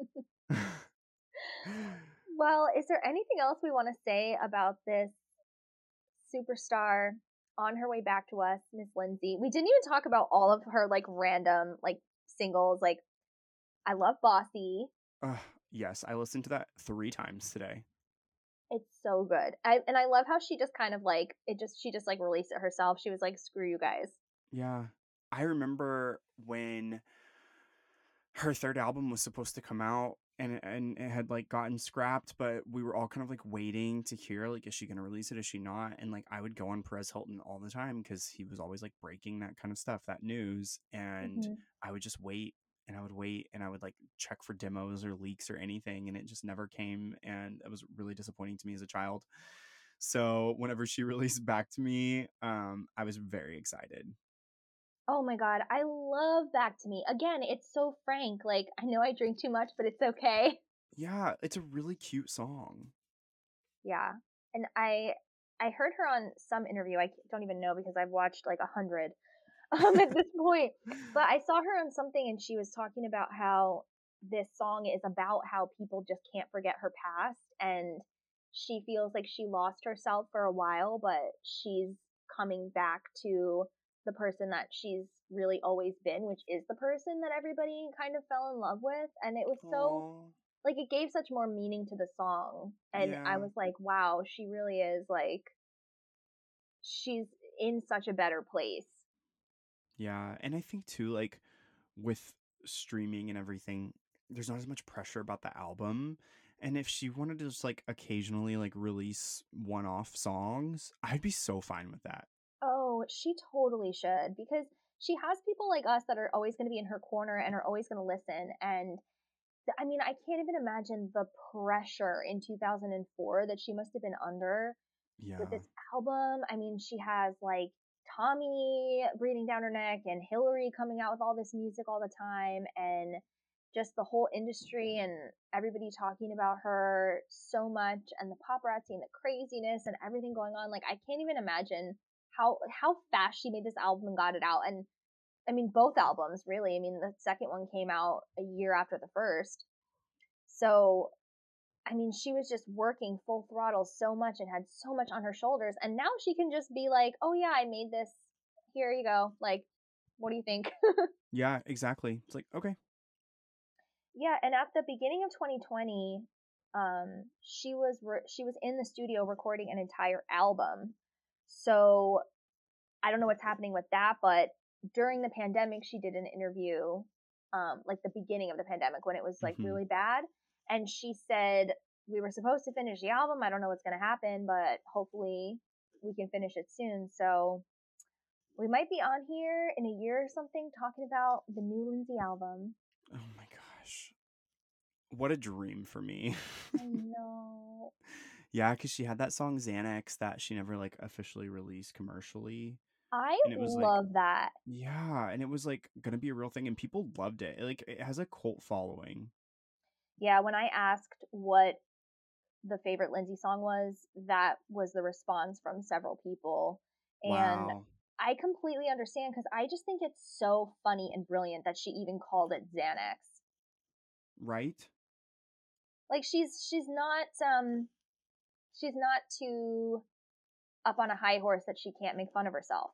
Well, is there anything else we want to say about this superstar on her way back to us, Miss Lindsay? We didn't even talk about all of her like random like singles. Like I love Bossy. Ugh, yes, I listened to that three times today. It's so good. I and I love how she just kind of like it just she just like released it herself. She was like, "Screw you guys." Yeah. I remember when her third album was supposed to come out, and and it had like gotten scrapped, but we were all kind of like waiting to hear, like, is she gonna release it, is she not? And like I would go on Perez Hilton all the time because he was always like breaking that kind of stuff, that news, and Hmm. I would just wait and I would wait and I would like check for demos or leaks or anything, and it just never came, and it was really disappointing to me as a child. So whenever she released Back to Me, um I was very excited. Oh my God, I love Back to Me. Again, it's so frank. Like, I know I drink too much, but it's okay. Yeah, it's a really cute song. Yeah. And I I heard her on some interview. I don't even know because I've watched like a hundred um, at this point. But I saw her on something and she was talking about how this song is about how people just can't forget her past, and she feels like she lost herself for a while, but she's coming back to the person that she's really always been, which is the person that everybody kind of fell in love with. And it was so, Oh, like, it gave such more meaning to the song. And I yeah. was like, wow, she really is like, she's in such a better place. Yeah, and I think too, like with streaming and everything, there's not as much pressure about the album. And if she wanted to just like occasionally like release one-off songs, I'd be so fine with that. Oh, she totally should, because she has people like us that are always going to be in her corner and are always going to listen. And th- I mean, I can't even imagine the pressure in two thousand four that she must have been under with Yeah. this album. I mean, she has like Tommy breathing down her neck and Hillary coming out with all this music all the time, and just the whole industry and everybody talking about her so much, and the paparazzi and the craziness and everything going on. Like, I can't even imagine how how fast she made this album and got it out. And I mean, both albums really. I mean, the second one came out a year after the first. So I mean, she was just working full throttle so much and had so much on her shoulders. And now she can just be like, oh, yeah, I made this. Here you go. Like, what do you think? Yeah, exactly. It's like, okay. Yeah. And at the beginning of twenty twenty, um, she was re- she was in the studio recording an entire album. So I don't know what's happening with that, but during the pandemic, she did an interview, um, like the beginning of the pandemic when it was like Hmm. really bad. And she said, we were supposed to finish the album. I don't know what's going to happen, but hopefully we can finish it soon. So we might be on here in a year or something talking about the new Lindsay album. Oh my gosh. What a dream for me. I know. Yeah, because she had that song Xanax that she never like officially released commercially. I And it was like, love that. yeah, and it was like gonna be a real thing and people loved it. Like it has a cult following. Yeah, when I asked what the favorite Lindsay song was, that was the response from several people. And Wow. I completely understand because I just think it's so funny and brilliant that she even called it Xanax. Right? Like, she's she's not um she's not too up on a high horse that she can't make fun of herself.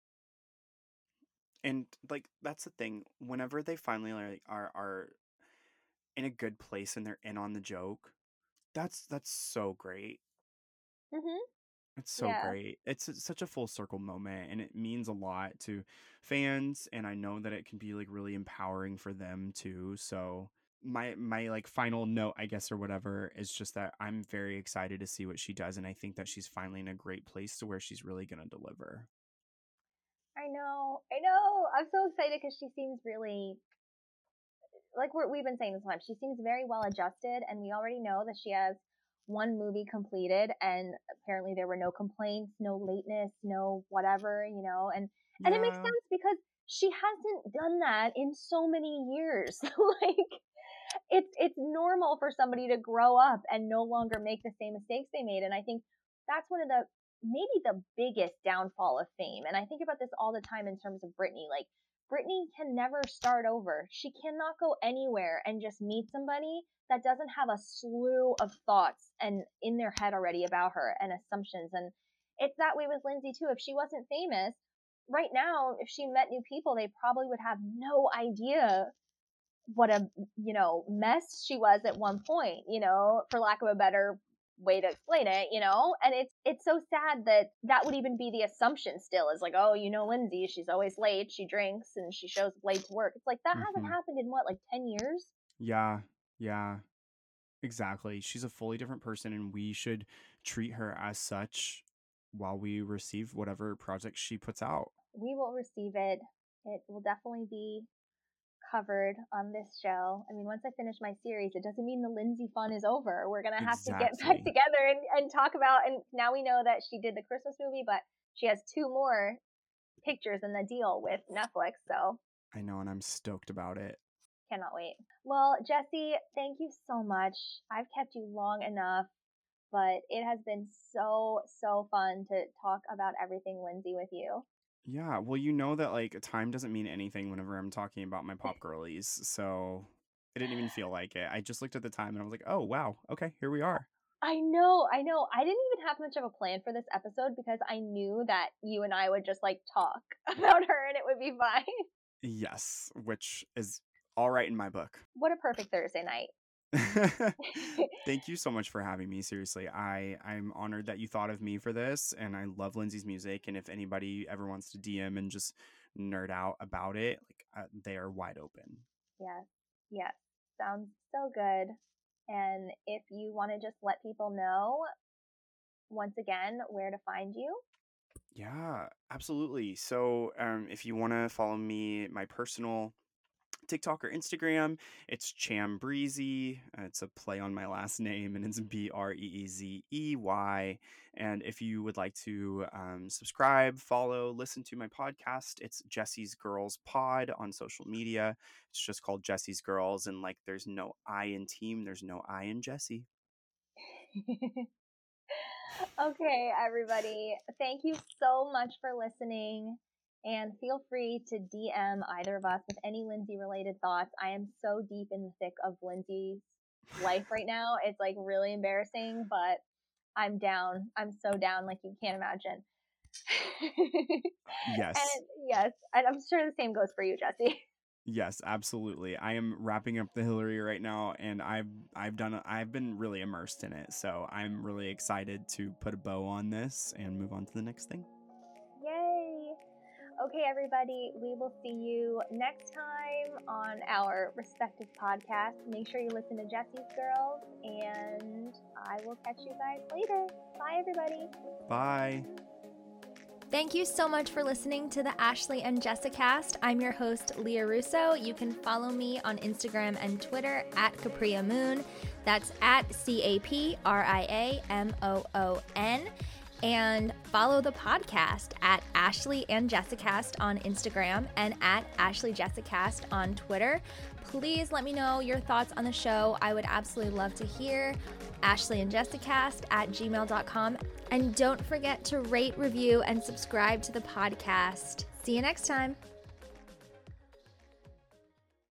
And like that's the thing. Whenever they finally like are are in a good place and they're in on the joke, that's that's so great. Mhm. It's so Yeah. great. It's a- such a full circle moment and it means a lot to fans, and I know that it can be like really empowering for them too. So my my like final note, I guess, or whatever, is just that I'm very excited to see what she does, and I think that she's finally in a great place to where she's really going to deliver. I know. I know. I'm so excited because she seems really, like we're, we've been saying this much. She seems very well adjusted, and we already know that she has one movie completed, and apparently there were no complaints, no lateness, no whatever, you know, and and it makes Yeah. sense because she hasn't done that in so many years. Like, it's it's normal for somebody to grow up and no longer make the same mistakes they made, and I think that's one of the, maybe the biggest downfall of fame. And I think about this all the time in terms of Britney. Like, Britney can never start over. She cannot go anywhere and just meet somebody that doesn't have a slew of thoughts and in their head already about her and assumptions. And it's that way with Lindsay too. If she wasn't famous right now, if she met new people, they probably would have no idea what a, you know, mess she was at one point, you know, for lack of a better way to explain it, you know? And it's it's so sad that that would even be the assumption still, is like, oh, you know, Lindsay, she's always late, she drinks, and she shows up late to work. It's like, that Mm-hmm. hasn't happened in what, like ten years? Yeah, yeah, exactly. She's a fully different person, and we should treat her as such while we receive whatever project she puts out. We will receive it. It will definitely be covered on this show. I mean, once I finish my series, it doesn't mean the Lindsay fun is over. We're gonna have Exactly. to get back together and, and talk about, and now we know that she did the Christmas movie, but she has two more pictures in the deal with Netflix, so I know, and I'm stoked about it. cannot wait. Well, Jessie, thank you so much. I've kept you long enough, but it has been so, so fun to talk about everything Lindsay with you. Yeah, well, you know that like time doesn't mean anything whenever I'm talking about my pop girlies, so it didn't even feel like it. I just looked at the time and I was like, oh wow, okay, here we are. I know, I know. I didn't even have much of a plan for this episode because I knew that you and I would just like talk about her and it would be fine. Yes, which is all right in my book. What a perfect Thursday night. Thank you so much for having me. Seriously, I I'm honored that you thought of me for this, and I love Lindsay's music. And if anybody ever wants to D M and just nerd out about it, like uh, they are wide open. Yes, yes, sounds so good. And if you want to just let people know once again where to find you. Yeah, absolutely. So um, if you want to follow me, my personal TikTok or Instagram, it's Cham Breezy. Uh, it's a play on my last name, and it's B R E E Z E Y. And if you would like to um, subscribe, follow, listen to my podcast, it's Jessie's Girls Pod on social media. It's just called Jessie's Girls, and like there's no I in team, there's no I in Jessie. Okay, everybody. Thank you so much for listening. And feel free to D M either of us with any Lindsay-related thoughts. I am so deep in the thick of Lindsay's life right now. It's like really embarrassing, but I'm down. I'm so down like you can't imagine. Yes. And yes, and I'm sure the same goes for you, Jessie. Yes, absolutely. I am wrapping up the Hillary right now, and I've I've done I've been really immersed in it. So I'm really excited to put a bow on this and move on to the next thing. Yay! Okay, everybody, we will see you next time on our respective podcasts. Make sure you listen to Jessie's Girls, and I will catch you guys later. Bye, everybody. Bye. Thank you so much for listening to the Ashley and Jessicast. I'm your host, Leah Russo. You can follow me on Instagram and Twitter at Capria Moon. That's at C A P R I A M O O N. And follow the podcast at Ashley and Jessicast on Instagram and at Ashley Jessicast on Twitter. Please let me know your thoughts on the show. I would absolutely love to hear. Ashley and Jessicast at gmail dot com. And don't forget to rate, review, and subscribe to the podcast. See you next time.